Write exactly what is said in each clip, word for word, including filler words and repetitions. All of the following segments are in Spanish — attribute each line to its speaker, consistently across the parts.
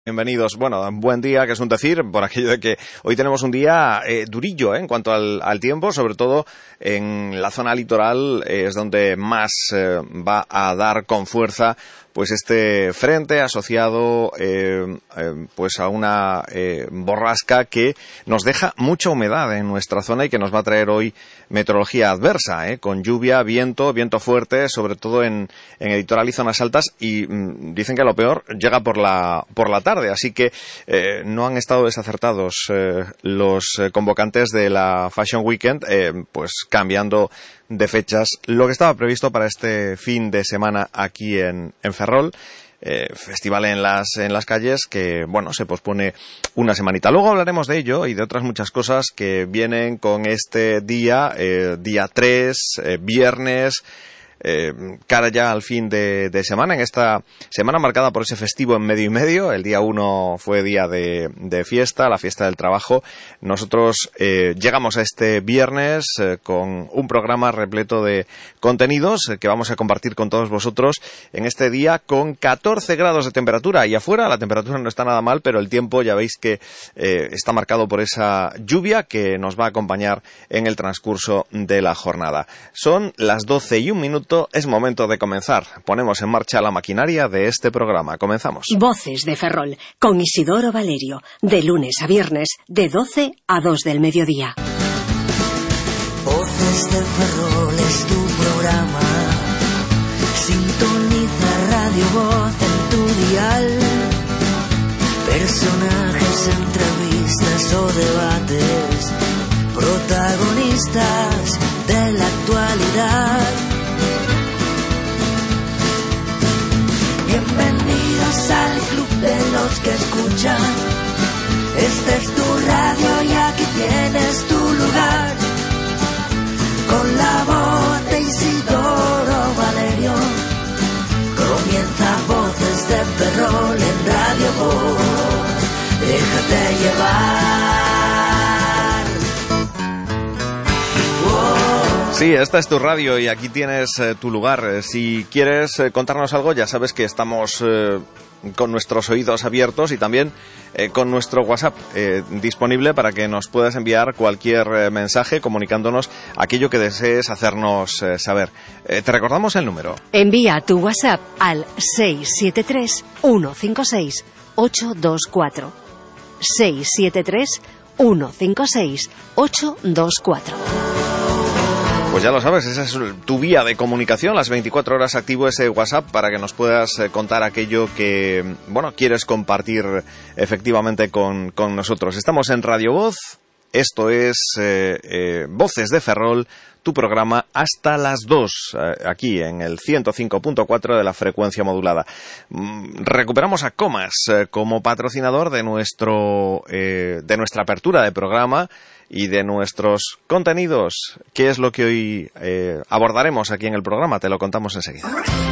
Speaker 1: Bienvenidos. Bueno, buen día, que es un decir, por aquello de que hoy tenemos un día eh, durillo eh, en cuanto al, al tiempo, sobre todo en la zona litoral, eh, es donde más eh, va a dar con fuerza pues este frente asociado eh, eh, pues a una eh, borrasca que nos deja mucha humedad en nuestra zona y que nos va a traer hoy meteorología adversa, eh, con lluvia, viento, viento fuerte, sobre todo en, en el litoral y zonas altas, y mm, dicen que lo peor llega por la por la tarde, así que eh, no han estado desacertados eh, los eh, convocantes de la Fashion Weekend, eh, pues cambiando de fechas lo que estaba previsto para este fin de semana aquí en, en Ferrol. Eh, festival en las en las calles que, bueno, se pospone una semanita. Luego hablaremos de ello y de otras muchas cosas que vienen con este día, eh, día tres, eh, viernes, Eh, cara ya al fin de, de semana, en esta semana marcada por ese festivo en medio y medio. El día uno fue día de, de fiesta, la fiesta del trabajo. Nosotros eh, llegamos a este viernes eh, con un programa repleto de contenidos eh, que vamos a compartir con todos vosotros en este día con catorce grados de temperatura, y afuera la temperatura no está nada mal, pero el tiempo ya veis que eh, está marcado por esa lluvia que nos va a acompañar en el transcurso de la jornada. Son las doce y un minuto. Es momento de comenzar. Ponemos en marcha la maquinaria de este programa. Comenzamos.
Speaker 2: Voces de Ferrol, con Isidoro Valerio, de lunes a viernes, de doce a dos del mediodía.
Speaker 3: Voces de Ferrol es tu programa. Sintoniza Radio Voz en tu dial. Personajes, entrevistas o debates, protagonistas de la actualidad. Bienvenidos al club de los que escuchan. Esta es tu radio y aquí tienes tu lugar. Con la voz de Isidoro Valerio comienza Voces de Ferrol en Radio Voz. Déjate llevar. Oh.
Speaker 1: Sí, esta es tu radio y aquí tienes eh, tu lugar. Si quieres eh, contarnos algo, ya sabes que estamos eh, con nuestros oídos abiertos y también eh, con nuestro WhatsApp eh, disponible para que nos puedas enviar cualquier eh, mensaje comunicándonos aquello que desees hacernos eh, saber. Eh, te recordamos el número.
Speaker 2: Envía tu WhatsApp al seis siete tres, uno cinco seis, ocho dos cuatro. seis siete tres, uno cinco seis, ocho dos cuatro.
Speaker 1: Pues ya lo sabes, esa es tu vía de comunicación, las veinticuatro horas activo ese WhatsApp para que nos puedas eh, contar aquello que, bueno, quieres compartir efectivamente con, con nosotros. Estamos en Radio Voz, esto es eh, eh, Voces de Ferrol, tu programa hasta las dos, eh, aquí en el ciento cinco punto cuatro de la frecuencia modulada. Mm, recuperamos a Comas eh, como patrocinador de nuestro eh, de nuestra apertura de programa y de nuestros contenidos. ¿Qué es lo que hoy eh, abordaremos aquí en el programa? Te lo contamos enseguida.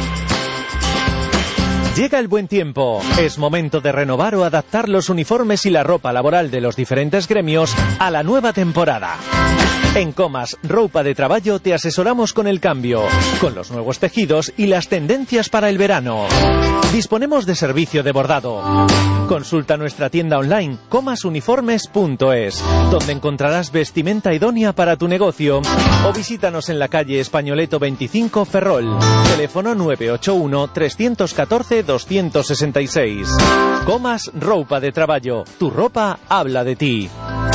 Speaker 4: Llega el buen tiempo. Es momento de renovar o adaptar los uniformes y la ropa laboral de los diferentes gremios a la nueva temporada. En Comas Roupa de Traballo te asesoramos con el cambio, con los nuevos tejidos y las tendencias para el verano. Disponemos de servicio de bordado. Consulta nuestra tienda online comas uniformes punto es, donde encontrarás vestimenta idónea para tu negocio, o visítanos en la calle Españoleto veinticinco Ferrol, teléfono nueve ocho uno, tres uno cuatro, dos seis seis. Comas Roupa de Traballo, tu ropa habla de ti.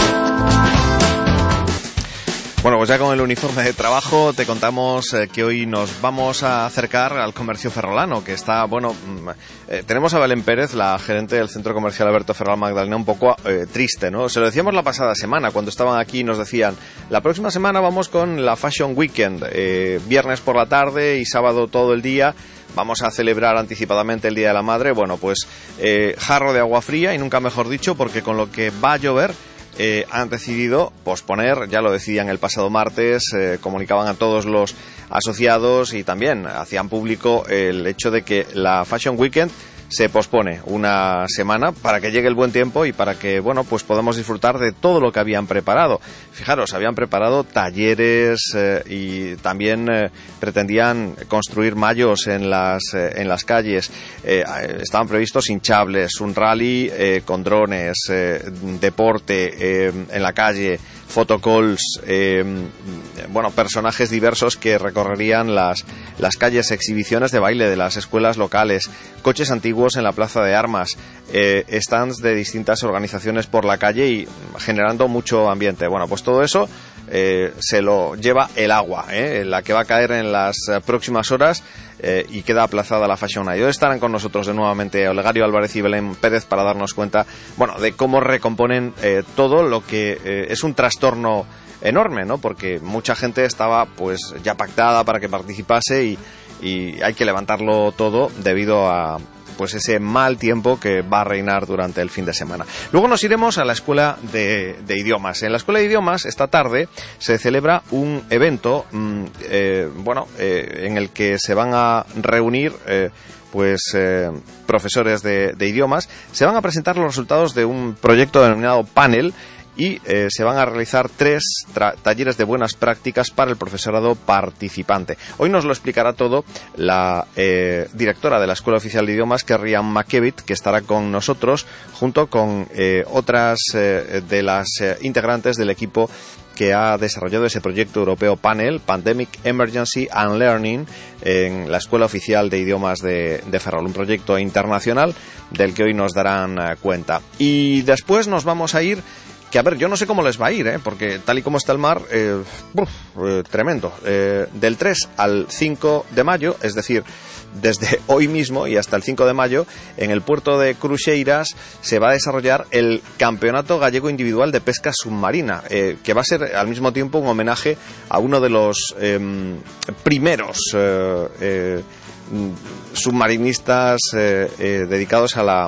Speaker 1: Bueno, pues ya con el uniforme de trabajo te contamos eh, que hoy nos vamos a acercar al comercio ferrolano, que está, bueno, eh, tenemos a Belén Pérez, la gerente del Centro Comercial Alberto Ferrol Magdalena, un poco eh, triste, ¿no? Se lo decíamos la pasada semana, cuando estaban aquí nos decían, la próxima semana vamos con la Fashion Weekend, eh, viernes por la tarde y sábado todo el día. Vamos a celebrar anticipadamente el Día de la Madre. Bueno, pues eh, jarro de agua fría, y nunca mejor dicho, porque con lo que va a llover, Eh, han decidido posponer, ya lo decían el pasado martes, eh, comunicaban a todos los asociados y también hacían público el hecho de que la Fashion Weekend se pospone una semana para que llegue el buen tiempo y para que, bueno, pues podamos disfrutar de todo lo que habían preparado. Fijaros, habían preparado talleres eh, y también eh, pretendían construir mayos en las, eh, en las calles. Eh, estaban previstos hinchables, un rally eh, con drones, eh, deporte eh, en la calle, photocalls, eh, bueno, personajes diversos que recorrerían las, las calles, exhibiciones de baile de las escuelas locales, coches antiguos en la plaza de armas, eh, stands de distintas organizaciones por la calle y generando mucho ambiente. Bueno, pues todo eso eh, se lo lleva el agua, eh, la que va a caer en las próximas horas. Eh, y queda aplazada la Fashion Night. Hoy estarán con nosotros de nuevamente Olegario Álvarez y Belén Pérez para darnos cuenta, bueno, de cómo recomponen eh, todo lo que eh, es un trastorno enorme, ¿no? Porque mucha gente estaba pues ya pactada para que participase y, y hay que levantarlo todo debido a pues ese mal tiempo que va a reinar durante el fin de semana. Luego nos iremos a la Escuela de, de Idiomas. En la Escuela de Idiomas, esta tarde, se celebra un evento, mmm, eh, bueno, eh, en el que se van a reunir eh, pues eh, profesores de, de idiomas. Se van a presentar los resultados de un proyecto denominado Panel y eh, se van a realizar tres talleres de buenas prácticas para el profesorado participante. Hoy nos lo explicará todo la eh, directora de la Escuela Oficial de Idiomas, Kerry Ann McKevitt, que estará con nosotros junto con eh, otras eh, de las eh, integrantes del equipo que ha desarrollado ese proyecto europeo Panel, Pandemic Emergency and Learning, en la Escuela Oficial de Idiomas de, de Ferrol, un proyecto internacional del que hoy nos darán uh, cuenta. Y después nos vamos a ir, que a ver, yo no sé cómo les va a ir, ¿eh? Porque tal y como está el mar, eh, uf, eh, tremendo. Eh, del tres al cinco de mayo, es decir, desde hoy mismo y hasta el cinco de mayo, en el puerto de Cruxeiras se va a desarrollar el Campeonato Gallego Individual de Pesca Submarina, eh, que va a ser al mismo tiempo un homenaje a uno de los eh, primeros eh, eh, submarinistas eh, eh, dedicados a la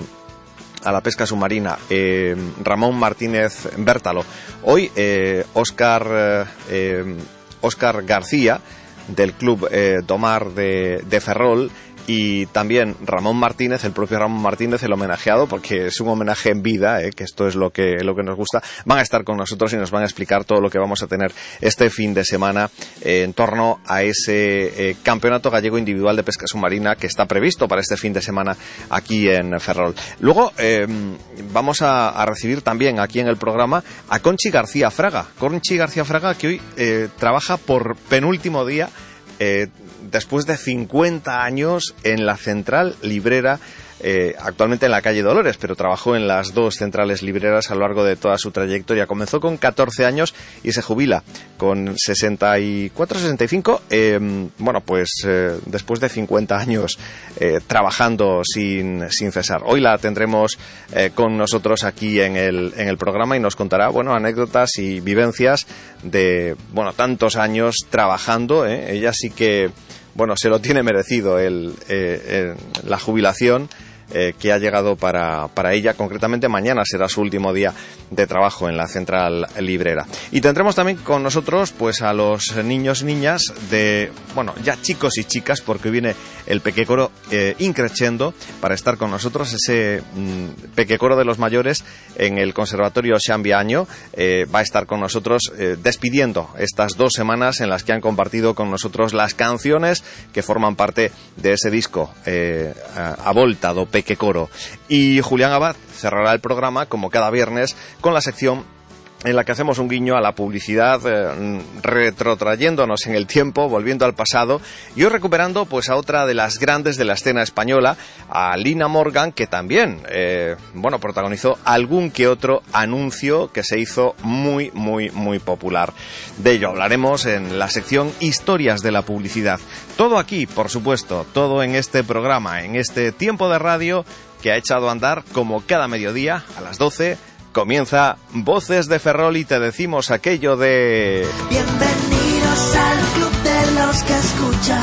Speaker 1: a la pesca submarina, eh, Ramón Martínez Bértalo. Hoy eh, Óscar eh, Óscar García, del Club eh, Domar de, de Ferrol, y también Ramón Martínez, el propio Ramón Martínez, el homenajeado, porque es un homenaje en vida, eh, que esto es lo que, lo que nos gusta, van a estar con nosotros y nos van a explicar todo lo que vamos a tener este fin de semana eh, en torno a ese eh, Campeonato Gallego Individual de Pesca Submarina que está previsto para este fin de semana aquí en Ferrol. Luego eh, vamos a, a recibir también aquí en el programa a Conchi García Fraga. Conchi García Fraga, que hoy eh, trabaja por penúltimo día eh, después de cincuenta años en la central librera, eh, actualmente en la calle Dolores, pero trabajó en las dos centrales libreras a lo largo de toda su trayectoria. Comenzó con catorce años y se jubila con sesenta y cuatro, sesenta y cinco, eh, bueno, pues eh, después de cincuenta años eh, trabajando sin, sin cesar. Hoy la tendremos eh, con nosotros aquí en el, en el programa y nos contará, bueno, anécdotas y vivencias de, bueno, tantos años trabajando, ¿eh? Ella sí que, bueno, se lo tiene merecido el, eh, el, la jubilación eh, que ha llegado para, para ella. Concretamente mañana será su último día de trabajo en la central librera. Y tendremos también con nosotros pues a los niños y niñas de, bueno, ya chicos y chicas, porque viene el Pequecoro eh, Increscendo para estar con nosotros, ese mmm, Pequecoro de los mayores en el Conservatorio Xambiaño. Eh, va a estar con nosotros eh, despidiendo estas dos semanas en las que han compartido con nosotros las canciones que forman parte de ese disco eh, a, a volta do Pequecoro. Y Julián Abad cerrará el programa, como cada viernes, con la sección en la que hacemos un guiño a la publicidad, eh, retrotrayéndonos en el tiempo, volviendo al pasado, y hoy recuperando pues a otra de las grandes de la escena española, a Lina Morgan, que también eh, bueno, protagonizó algún que otro anuncio que se hizo muy, muy, muy popular. De ello hablaremos en la sección Historias de la Publicidad. Todo aquí, por supuesto, todo en este programa, en este tiempo de radio que ha echado a andar como cada mediodía a las doce. Comienza Voces de Ferrol y te decimos aquello de...
Speaker 3: Bienvenidos al club de los que escuchan.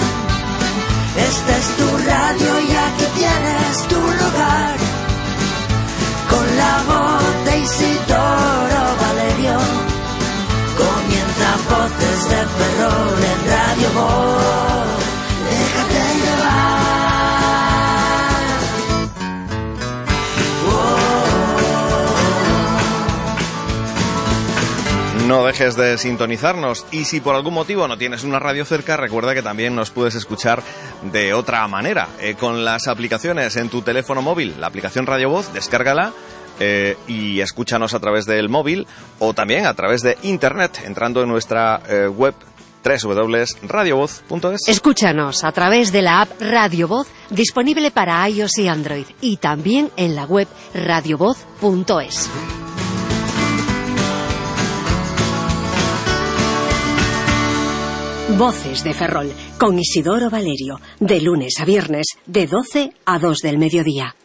Speaker 3: Esta es tu radio y aquí tienes tu lugar. Con la voz de Isidoro Valerio. Comienza Voces de Ferrol en Radio Voz. Déjate llevar.
Speaker 1: No dejes de sintonizarnos, y si por algún motivo no tienes una radio cerca, recuerda que también nos puedes escuchar de otra manera, eh, con las aplicaciones en tu teléfono móvil. La aplicación Radio Voz, descárgala eh, y escúchanos a través del móvil, o también a través de internet, entrando en nuestra eh, web doble u doble u doble u punto radio voz punto es.
Speaker 2: Escúchanos a través de la app Radio Voz, disponible para iOS y Android, y también en la web radio voz punto es. Voces de Ferrol, con Isidoro Valerio, de lunes a viernes, de doce a dos del mediodía.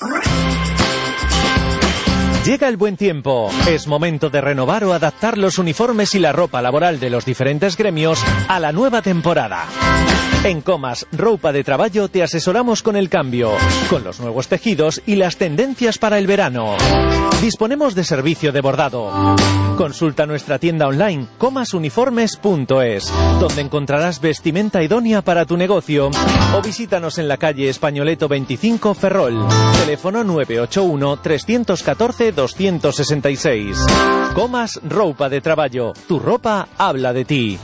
Speaker 4: Llega el buen tiempo. Es momento de renovar o adaptar los uniformes y la ropa laboral de los diferentes gremios a la nueva temporada. En Comas Roupa de Traballo te asesoramos con el cambio, con los nuevos tejidos y las tendencias para el verano. Disponemos de servicio de bordado. Consulta nuestra tienda online comas uniformes punto es, donde encontrarás vestimenta idónea para tu negocio, o visítanos en la calle Españoleto veinticinco, Ferrol. Teléfono nueve ocho uno, tres uno cuatro, dos seis seis. Comas Roupa de Traballo. Tu ropa habla de ti.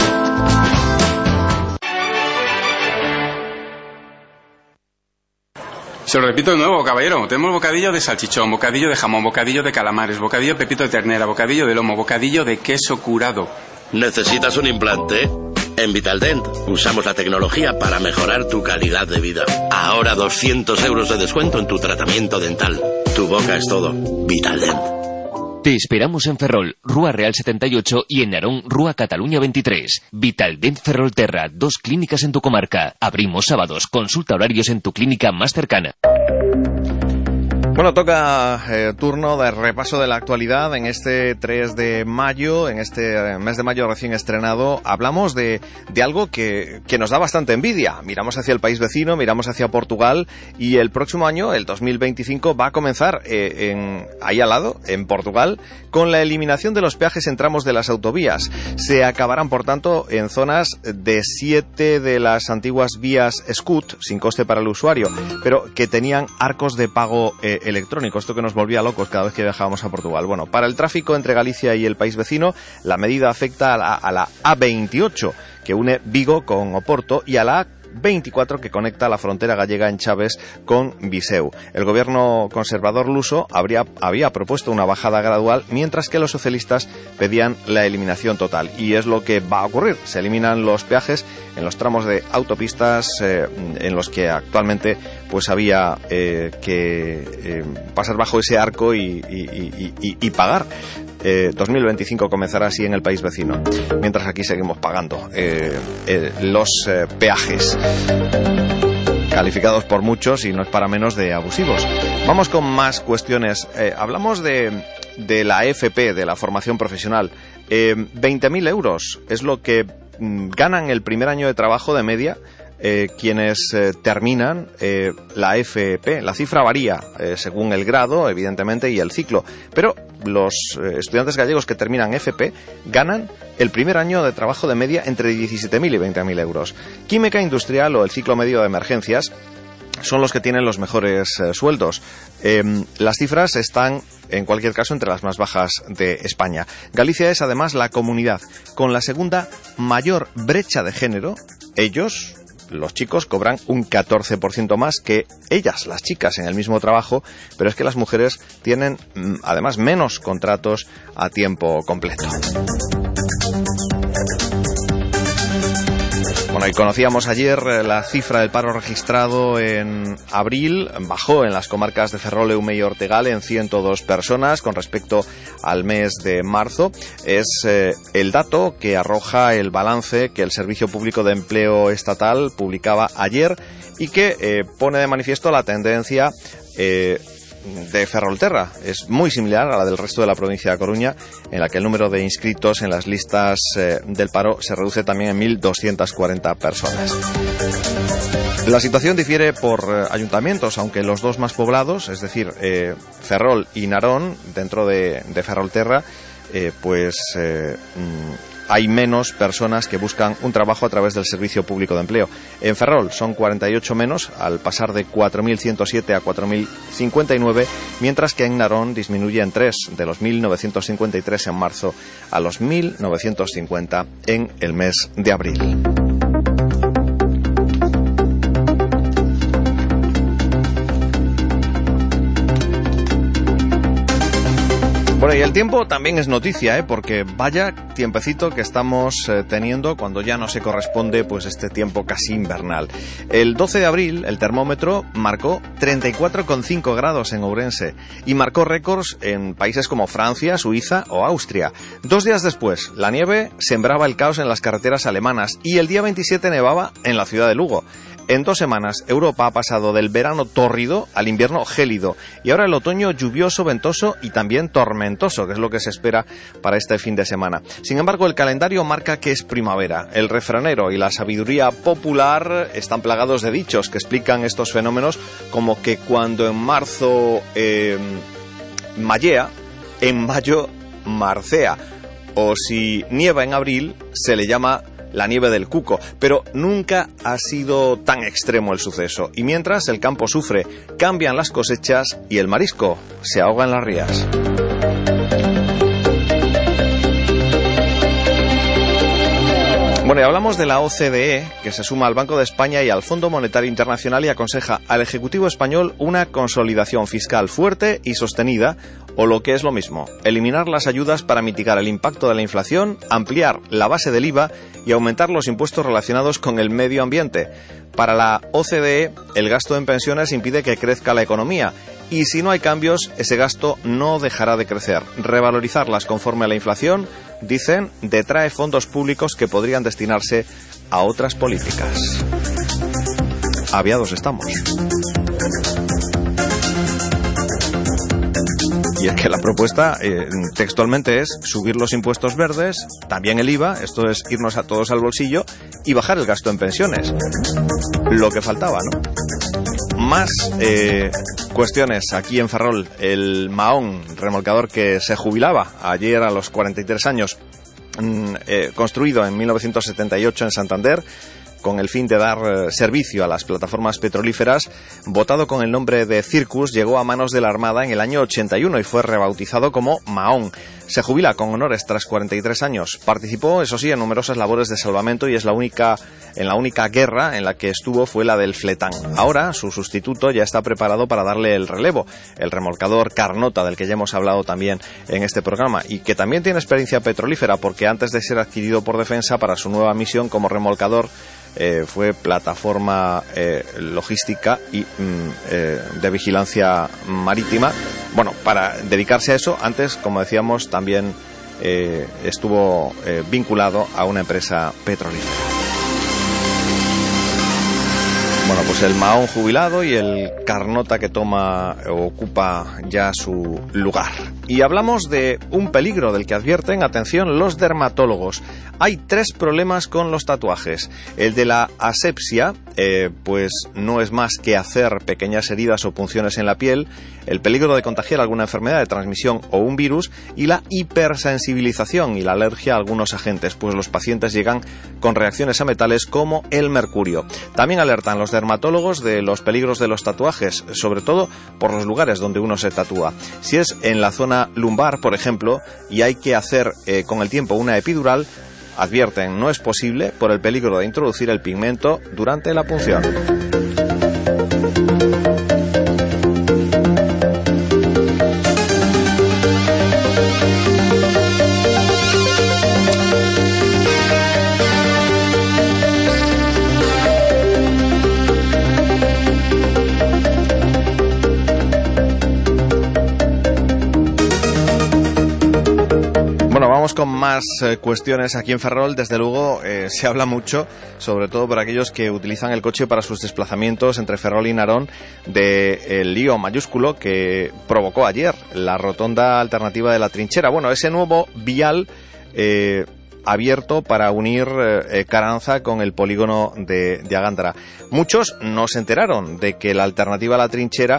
Speaker 5: Se lo repito de nuevo, caballero. Tenemos bocadillo de salchichón, bocadillo de jamón, bocadillo de calamares, bocadillo de pepito de ternera, bocadillo de lomo, bocadillo de queso curado.
Speaker 6: ¿Necesitas un implante? En Vitaldent usamos la tecnología para mejorar tu calidad de vida. Ahora doscientos euros de descuento en tu tratamiento dental. Tu boca es todo. Vitaldent.
Speaker 7: Te esperamos en Ferrol, Rúa Real setenta y ocho, y en Narón, Rúa Cataluña veintitrés. Vitaldent Ferrolterra, dos clínicas en tu comarca. Abrimos sábados. Consulta horarios en tu clínica más cercana.
Speaker 1: Bueno, toca eh, turno de repaso de la actualidad en este tres de mayo, en este mes de mayo recién estrenado. Hablamos de, de algo que, que nos da bastante envidia. Miramos hacia el país vecino, miramos hacia Portugal, y el próximo año, el dos mil veinticinco, va a comenzar eh, en, ahí al lado, en Portugal, con la eliminación de los peajes en tramos de las autovías. Se acabarán, por tanto, en zonas de siete de las antiguas vías Scoot, sin coste para el usuario, pero que tenían arcos de pago eh, electrónico, esto que nos volvía locos cada vez que viajábamos a Portugal. Bueno, para el tráfico entre Galicia y el país vecino, la medida afecta a la, a la A veintiocho, que une Vigo con Oporto, y a la A veinticuatro, que conecta la frontera gallega en Chaves con Viseu. El gobierno conservador luso habría, había propuesto una bajada gradual, mientras que los socialistas pedían la eliminación total. Y es lo que va a ocurrir. Se eliminan los peajes en los tramos de autopistas eh, en los que actualmente pues había eh, que eh, pasar bajo ese arco y, y, y, y, y pagar. Eh, dos mil veinticinco comenzará así en el país vecino, mientras aquí seguimos pagando eh, eh, los eh, peajes, calificados por muchos, y no es para menos, de abusivos. Vamos con más cuestiones. Eh, hablamos de, de la A F P, de la formación profesional. Eh, veinte mil euros es lo que mm, ganan el primer año de trabajo de media Eh, quienes eh, terminan eh, la F P. La cifra varía eh, según el grado, evidentemente, y el ciclo, pero los eh, estudiantes gallegos que terminan F P ganan el primer año de trabajo de media entre diecisiete mil y veinte mil euros. Química industrial o el ciclo medio de emergencias son los que tienen los mejores eh, sueldos. Eh, las cifras están, en cualquier caso, entre las más bajas de España. Galicia es, además, la comunidad con la segunda mayor brecha de género. Ellos, los chicos, cobran un catorce por ciento más que ellas, las chicas, en el mismo trabajo, pero es que las mujeres tienen, además, menos contratos a tiempo completo. Bueno, y conocíamos ayer la cifra del paro registrado en abril. Bajó en las comarcas de Ferrol, Eume y Ortegal en ciento dos personas con respecto al mes de marzo. Es eh, el dato que arroja el balance que el Servicio Público de Empleo Estatal publicaba ayer, y que eh, pone de manifiesto la tendencia eh, de Ferrolterra. Es muy similar a la del resto de la provincia de Coruña, en la que el número de inscritos en las listas eh, del paro se reduce también en mil doscientas cuarenta personas. La situación difiere por eh, ayuntamientos, aunque los dos más poblados, es decir, eh, Ferrol y Narón, dentro de, de Ferrolterra, eh, pues eh, hay menos personas que buscan un trabajo a través del Servicio Público de Empleo. En Ferrol son cuarenta y ocho menos, al pasar de cuatro mil ciento siete a cuatro mil cincuenta y nueve, mientras que en Narón disminuye en tres, de los mil novecientos cincuenta y tres en marzo a los mil novecientos cincuenta en el mes de abril. Bueno, y el tiempo también es noticia, ¿eh? Porque vaya tiempecito que estamos eh, teniendo cuando ya no se corresponde pues este tiempo casi invernal. El doce de abril el termómetro marcó treinta y cuatro coma cinco grados en Ourense y marcó récords en países como Francia, Suiza o Austria. Dos días después, la nieve sembraba el caos en las carreteras alemanas y el día veintisiete nevaba en la ciudad de Lugo. En dos semanas, Europa ha pasado del verano tórrido al invierno gélido y ahora el otoño lluvioso, ventoso y también tormentoso, que es lo que se espera para este fin de semana. Sin embargo, el calendario marca que es primavera. El refranero y la sabiduría popular están plagados de dichos que explican estos fenómenos, como que cuando en marzo eh, mallea, en mayo marcea, o si nieva en abril, se le llama la nieve del cuco, pero nunca ha sido tan extremo el suceso. Y mientras el campo sufre, cambian las cosechas y el marisco se ahoga en las rías. Bueno, y hablamos de la O C D E, que se suma al Banco de España y al Fondo Monetario Internacional y aconseja al Ejecutivo español una consolidación fiscal fuerte y sostenida, o lo que es lo mismo, eliminar las ayudas para mitigar el impacto de la inflación, ampliar la base del I V A y aumentar los impuestos relacionados con el medio ambiente. Para la O C D E, el gasto en pensiones impide que crezca la economía y si no hay cambios, ese gasto no dejará de crecer. Revalorizarlas conforme a la inflación, dicen, detrae fondos públicos que podrían destinarse a otras políticas. Aviados estamos. Y es que la propuesta eh, textualmente es subir los impuestos verdes, también el I V A, esto es irnos a todos al bolsillo, y bajar el gasto en pensiones. Lo que faltaba, ¿no? Más eh, cuestiones aquí en Ferrol. El Mahón, remolcador que se jubilaba ayer a los cuarenta y tres años, mm, eh, construido en mil novecientos setenta y ocho en Santander, con el fin de dar eh, servicio a las plataformas petrolíferas, votado con el nombre de Circus, llegó a manos de la Armada en el año ochenta y uno y fue rebautizado como Mahón. Se jubila con honores tras cuarenta y tres años. Participó, eso sí, en numerosas labores de salvamento y es la única, en la única guerra en la que estuvo fue la del Fletán. Ahora, su sustituto ya está preparado para darle el relevo, el remolcador Carnota, del que ya hemos hablado también en este programa, y que también tiene experiencia petrolífera, porque antes de ser adquirido por Defensa para su nueva misión como remolcador, Eh, fue plataforma eh, logística y mm, eh, de vigilancia marítima. Bueno, para dedicarse a eso, antes, como decíamos, también eh, estuvo eh, vinculado a una empresa petrolífera. Bueno, pues el Mahón jubilado y el Carnota que toma o ocupa ya su lugar. Y hablamos de un peligro del que advierten, atención, los dermatólogos. Hay tres problemas con los tatuajes. El de la asepsia, eh, pues no es más que hacer pequeñas heridas o punciones en la piel, el peligro de contagiar alguna enfermedad de transmisión o un virus, y la hipersensibilización y la alergia a algunos agentes, pues los pacientes llegan con reacciones a metales como el mercurio. También alertan los dermatólogos de los peligros de los tatuajes, sobre todo por los lugares donde uno se tatúa. Si es en la zona lumbar, por ejemplo, y hay que hacer eh, con el tiempo una epidural, advierten, no es posible por el peligro de introducir el pigmento durante la punción. Vamos con más eh, cuestiones aquí en Ferrol. Desde luego eh, se habla mucho, sobre todo por aquellos que utilizan el coche para sus desplazamientos entre Ferrol y Narón, del lío mayúsculo que provocó ayer la rotonda alternativa de la Trinchera. Bueno, ese nuevo vial eh, abierto para unir eh, Caranza con el polígono de, de Agándara. Muchos no se enteraron de que la alternativa a la Trinchera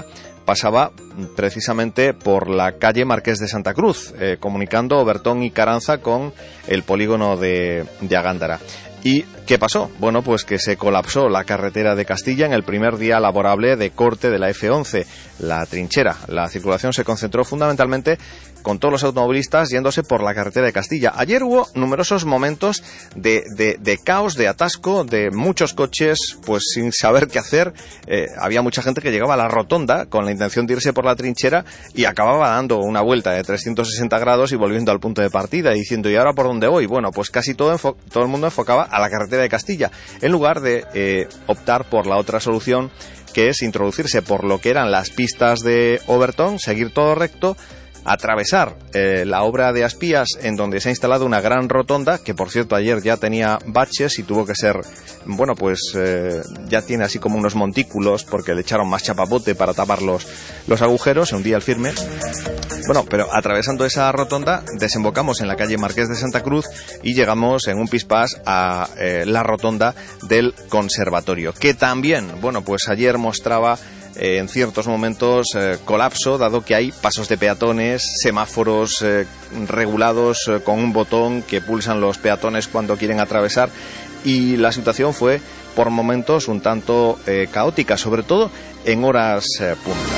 Speaker 1: pasaba precisamente por la calle Marqués de Santa Cruz, eh, comunicando Obertón y Caranza con el polígono de, de Agándara. ¿Y qué pasó? Bueno, pues que se colapsó la carretera de Castilla en el primer día laborable de corte de la F once, la trinchera. La circulación se concentró fundamentalmente con todos los automovilistas yéndose por la carretera de Castilla. Ayer hubo numerosos momentos de, de, de caos, de atasco, de muchos coches pues sin saber qué hacer. Eh, había mucha gente que llegaba a la rotonda con la intención de irse por la trinchera y acababa dando una vuelta de trescientos sesenta grados y volviendo al punto de partida, diciendo ¿y ahora por dónde voy? Bueno, pues casi todo, enfo- todo el mundo enfocaba a la carretera de Castilla, en lugar de eh, optar por la otra solución, que es introducirse por lo que eran las pistas de Obertón, seguir todo recto, atravesar eh, la obra de Aspías, en donde se ha instalado una gran rotonda, que por cierto ayer ya tenía baches y tuvo que ser, bueno, pues eh, ya tiene así como unos montículos porque le echaron más chapapote para tapar los, los agujeros, se hundía el firme. Bueno, pero atravesando esa rotonda desembocamos en la calle Marqués de Santa Cruz y llegamos en un pispás a eh, la rotonda del Conservatorio, que también, bueno, pues ayer mostraba Eh, en ciertos momentos eh, colapso, dado que hay pasos de peatones, semáforos eh, regulados eh, con un botón que pulsan los peatones cuando quieren atravesar, y la situación fue por momentos un tanto eh, caótica, sobre todo en horas eh, punta.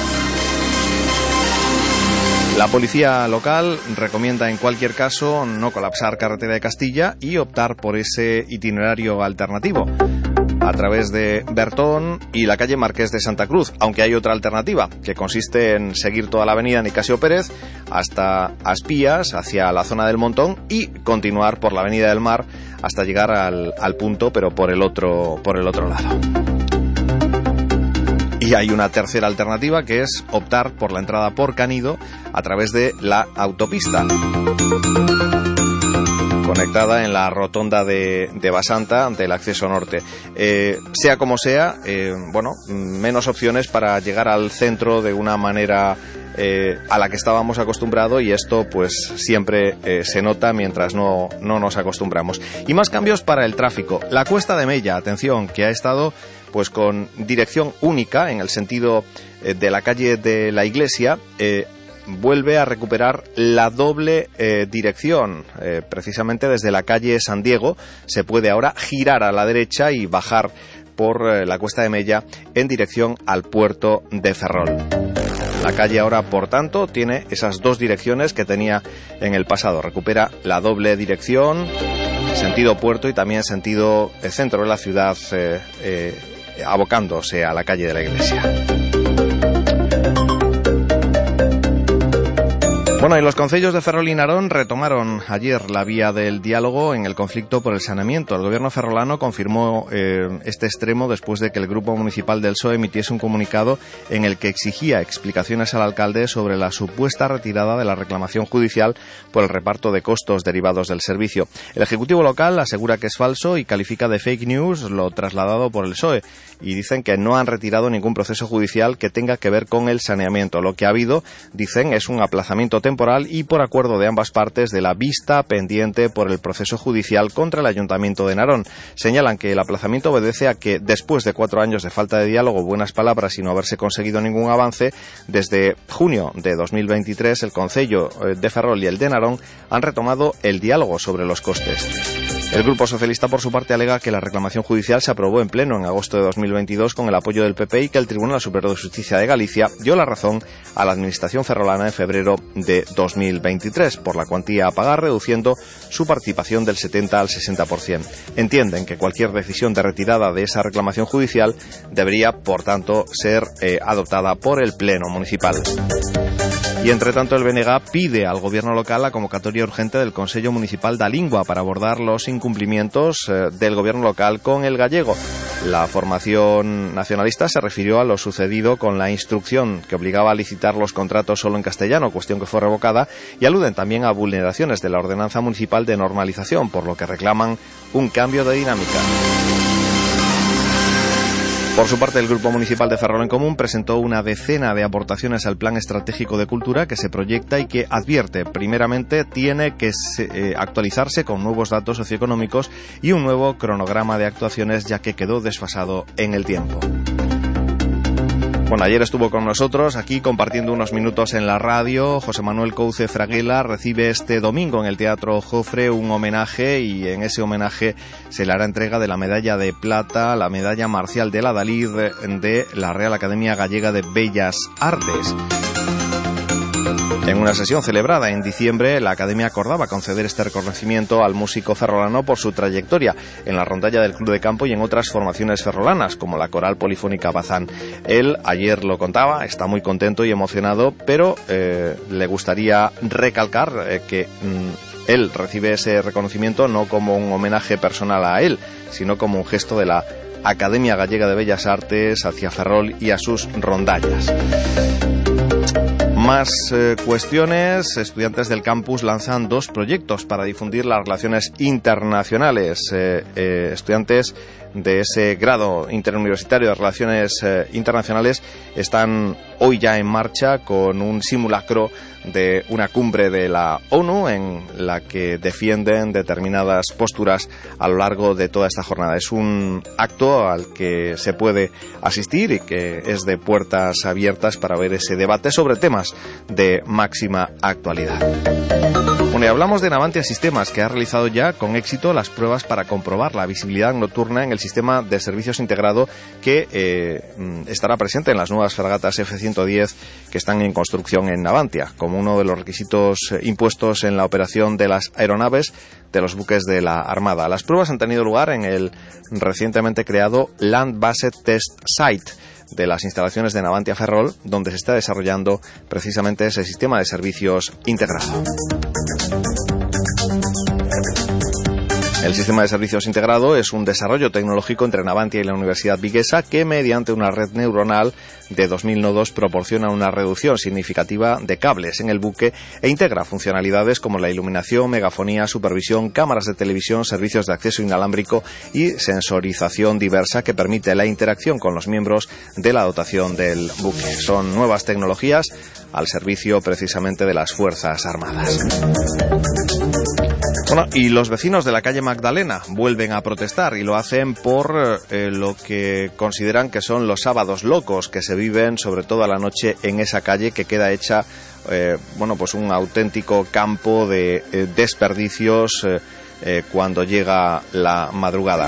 Speaker 1: La policía local recomienda en cualquier caso no colapsar carretera de Castilla y optar por ese itinerario alternativo a través de Bertón y la calle Marqués de Santa Cruz, aunque hay otra alternativa, que consiste en seguir toda la avenida Nicasio Pérez hasta Aspías, hacia la zona del Montón, y continuar por la avenida del Mar hasta llegar al, al punto, pero por el otro, por el otro lado. Y hay una tercera alternativa, que es optar por la entrada por Canido a través de la autopista, conectada en la rotonda de, de Basanta ante el acceso norte. Eh, sea como sea, eh, bueno, menos opciones para llegar al centro de una manera eh, a la que estábamos acostumbrados, y esto pues siempre eh, se nota mientras no, no nos acostumbramos. Y más cambios para el tráfico. La Cuesta de Mella, atención, que ha estado pues con dirección única en el sentido eh, de la calle de la Iglesia, eh, vuelve a recuperar la doble eh, dirección. Eh, precisamente desde la calle San Diego se puede ahora girar a la derecha y bajar por eh, la Cuesta de Mella en dirección al puerto de Ferrol. La calle ahora, por tanto, tiene esas dos direcciones que tenía en el pasado. Recupera la doble dirección, sentido puerto y también sentido eh, centro de la ciudad, eh, eh, abocándose a la calle de la Iglesia. Bueno, y los concellos de Ferrol y Narón retomaron ayer la vía del diálogo en el conflicto por el saneamiento. El gobierno ferrolano confirmó eh, este extremo después de que el grupo municipal del P S O E emitiese un comunicado en el que exigía explicaciones al alcalde sobre la supuesta retirada de la reclamación judicial por el reparto de costos derivados del servicio. El Ejecutivo local asegura que es falso y califica de fake news lo trasladado por el P S O E, y dicen que no han retirado ningún proceso judicial que tenga que ver con el saneamiento. Lo que ha habido, dicen, es un aplazamiento temporal temporal y por acuerdo de ambas partes de la vista pendiente por el proceso judicial contra el Ayuntamiento de Narón. Señalan que el aplazamiento obedece a que después de cuatro años de falta de diálogo, buenas palabras y no haberse conseguido ningún avance, desde junio de dos mil veintitrés el Concello de Ferrol y el de Narón han retomado el diálogo sobre los costes. El Grupo Socialista, por su parte, alega que la reclamación judicial se aprobó en pleno en agosto de dos mil veintidós con el apoyo del P P y que el Tribunal Superior de Justicia de Galicia dio la razón a la Administración ferrolana en febrero de dos mil veintitrés por la cuantía a pagar, reduciendo su participación del setenta al sesenta por ciento. Entienden que cualquier decisión de retirada de esa reclamación judicial debería, por tanto, ser eh, adoptada por el Pleno Municipal. Y, entre tanto, el B N G pide al Gobierno local la convocatoria urgente del Consello Municipal da Lingua para abordar los incumplimientos eh, del Gobierno local con el gallego. La formación nacionalista se refirió a lo sucedido con la instrucción que obligaba a licitar los contratos solo en castellano, cuestión que fue revocada, y aluden también a vulneraciones de la Ordenanza Municipal de Normalización, por lo que reclaman un cambio de dinámica. Por su parte, el Grupo Municipal de Ferrol en Común presentó una decena de aportaciones al Plan Estratégico de Cultura que se proyecta y que advierte, primeramente, tiene que se, eh, actualizarse con nuevos datos socioeconómicos y un nuevo cronograma de actuaciones, ya que quedó desfasado en el tiempo. Bueno, ayer estuvo con nosotros aquí compartiendo unos minutos en la radio. José Manuel Couce Fraguela recibe este domingo en el Teatro Jofre un homenaje, y en ese homenaje se le hará entrega de la medalla de plata, la medalla Marcial de la Dalí de la Real Academia Gallega de Bellas Artes. En una sesión celebrada en diciembre, la Academia acordaba conceder este reconocimiento al músico ferrolano por su trayectoria en la rondalla del Club de Campo y en otras formaciones ferrolanas, como la Coral Polifónica Bazán. Él ayer lo contaba, está muy contento y emocionado, pero eh, le gustaría recalcar eh, que mm, él recibe ese reconocimiento no como un homenaje personal a él, sino como un gesto de la Academia Gallega de Bellas Artes hacia Ferrol y a sus rondallas. Más eh, cuestiones. Estudiantes del campus lanzan dos proyectos para difundir las relaciones internacionales. Eh, eh, estudiantes de ese grado interuniversitario de Relaciones eh, Internacionales están hoy ya en marcha con un simulacro de una cumbre de la ONU en la que defienden determinadas posturas a lo largo de toda esta jornada. Es un acto al que se puede asistir y que es de puertas abiertas para ver ese debate sobre temas de máxima actualidad. Bueno, y hablamos de Navantia Sistemas, que ha realizado ya con éxito las pruebas para comprobar la visibilidad nocturna en el sistema de servicios integrado que eh, estará presente en las nuevas fragatas F ciento diez que están en construcción en Navantia, como uno de los requisitos impuestos en la operación de las aeronaves de los buques de la Armada. Las pruebas han tenido lugar en el recientemente creado Land Based Test Site de las instalaciones de Navantia Ferrol, donde se está desarrollando precisamente ese sistema de servicios integrado. El sistema de servicios integrado es un desarrollo tecnológico entre Navantia y la Universidad Viguesa que, mediante una red neuronal de dos mil nodos, proporciona una reducción significativa de cables en el buque e integra funcionalidades como la iluminación, megafonía, supervisión, cámaras de televisión, servicios de acceso inalámbrico y sensorización diversa que permite la interacción con los miembros de la dotación del buque. Son nuevas tecnologías al servicio precisamente de las Fuerzas Armadas. Bueno, y los vecinos de la calle Magdalena vuelven a protestar y lo hacen por eh, lo que consideran que son los sábados locos que se viven, sobre todo a la noche, en esa calle que queda hecha, eh, bueno, pues un auténtico campo de eh, desperdicios eh, eh, cuando llega la madrugada.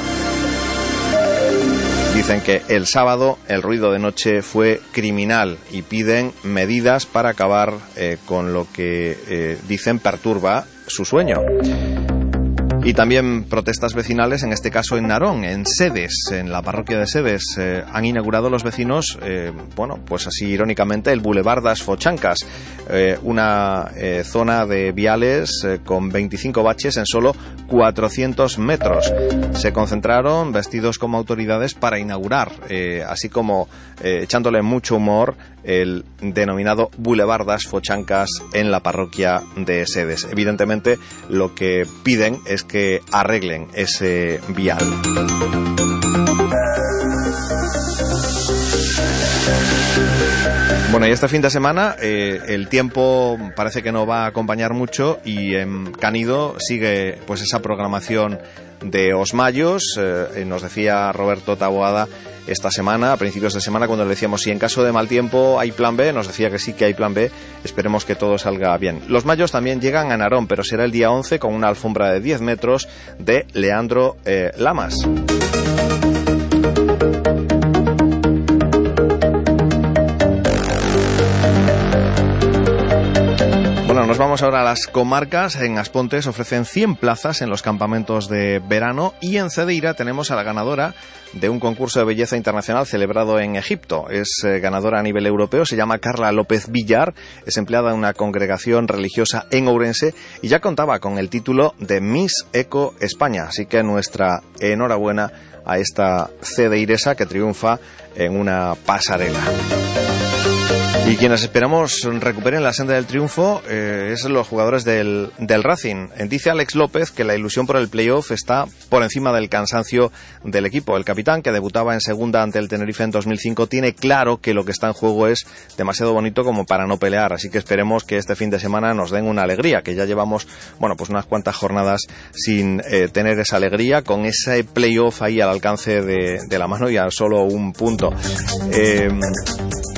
Speaker 1: Dicen que el sábado el ruido de noche fue criminal y piden medidas para acabar eh, con lo que eh, dicen perturba su sueño. Y también protestas vecinales, en este caso en Narón, en Sedes, en la parroquia de Sedes. Eh, han inaugurado los vecinos, eh, bueno, pues así irónicamente, el Boulevard das Fochancas, eh, una eh, zona de viales eh, con veinticinco baches en solo cuatrocientos metros. Se concentraron vestidos como autoridades para inaugurar, eh, así como eh, echándole mucho humor, el denominado Boulevard das Fochancas en la parroquia de Sedes. Evidentemente, lo que piden es que arreglen ese vial. Bueno, y este fin de semana eh, el tiempo parece que no va a acompañar mucho y en Canido sigue pues esa programación de Os Mayos. Eh, nos decía Roberto Taboada esta semana, a principios de semana, cuando le decíamos si en caso de mal tiempo hay plan B, nos decía que sí que hay plan B. Esperemos que todo salga bien. Los Mayos también llegan a Narón, pero será el día once con una alfombra de diez metros de Leandro eh, Lamas. Bueno, nos vamos ahora a las comarcas. En Aspontes ofrecen cien plazas en los campamentos de verano y en Cedeira tenemos a la ganadora de un concurso de belleza internacional celebrado en Egipto. Es eh, ganadora a nivel europeo, se llama Carla López Villar, es empleada en una congregación religiosa en Ourense y ya contaba con el título de Miss Eco España. Así que nuestra enhorabuena a esta cedeiresa que triunfa en una pasarela. Y quienes esperamos recuperen la senda del triunfo eh, es los jugadores del, del Racing. Dice Alex López que la ilusión por el playoff está por encima del cansancio del equipo. El capitán, que debutaba en segunda ante el Tenerife en dos mil cinco, tiene claro que lo que está en juego es demasiado bonito como para no pelear. Así que esperemos que este fin de semana nos den una alegría, que ya llevamos, bueno, pues unas cuantas jornadas sin eh, tener esa alegría, con ese playoff ahí al alcance de, de la mano y a solo un punto. Eh...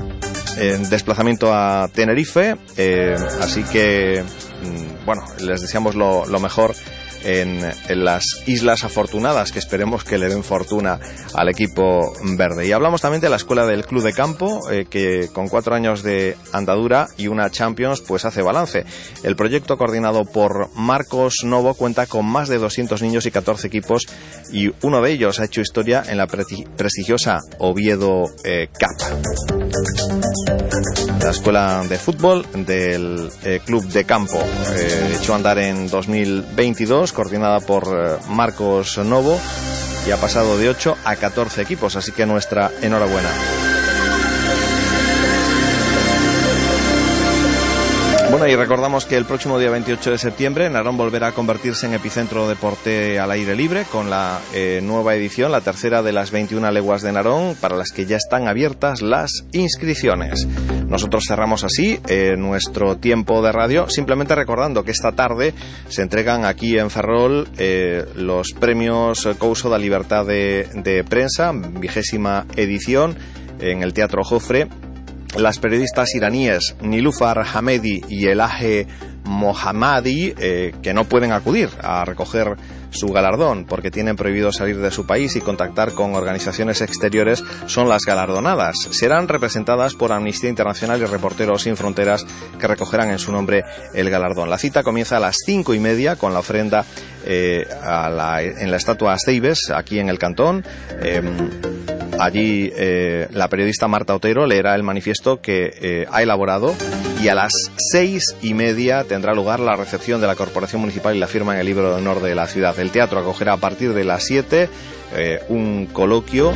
Speaker 1: en desplazamiento a Tenerife, eh, así que bueno, les deseamos lo, lo mejor en, en las Islas Afortunadas, que esperemos que le den fortuna al equipo verde. Y hablamos también de la escuela del Club de Campo, eh, que con cuatro años de andadura y una Champions pues hace balance. El proyecto, coordinado por Marcos Novo, cuenta con más de doscientos niños y catorce equipos, y uno de ellos ha hecho historia en la prestigiosa Oviedo eh, Cup. La escuela de fútbol del eh, Club de Campo, eh, echó a andar en dos mil veintidós, coordinada por eh, Marcos Novo, y ha pasado de ocho a catorce equipos, así que nuestra enhorabuena. Bueno, y recordamos que el próximo día veintiocho de septiembre Narón volverá a convertirse en epicentro de deporte al aire libre con la eh, nueva edición, la tercera de las veintiuna leguas de Narón, para las que ya están abiertas las inscripciones. Nosotros cerramos así eh, nuestro tiempo de radio, simplemente recordando que esta tarde se entregan aquí en Ferrol eh, los premios Couso da Libertad de, de Prensa, vigésima edición, en el Teatro Jofre. Las periodistas iraníes Nilufar Hamedi y Elahe Mohammadi, eh, que no pueden acudir a recoger su galardón porque tienen prohibido salir de su país y contactar con organizaciones exteriores, son las galardonadas. Serán representadas por Amnistía Internacional y Reporteros Sin Fronteras, que recogerán en su nombre el galardón. La cita comienza a las cinco y media con la ofrenda eh, a la, en la estatua Aceibes, aquí en el Cantón. Eh, Allí eh, la periodista Marta Otero leerá el manifiesto que eh, ha elaborado, y a las seis y media tendrá lugar la recepción de la Corporación Municipal y la firma en el libro de honor de la ciudad. El teatro acogerá a partir de las siete eh, un coloquio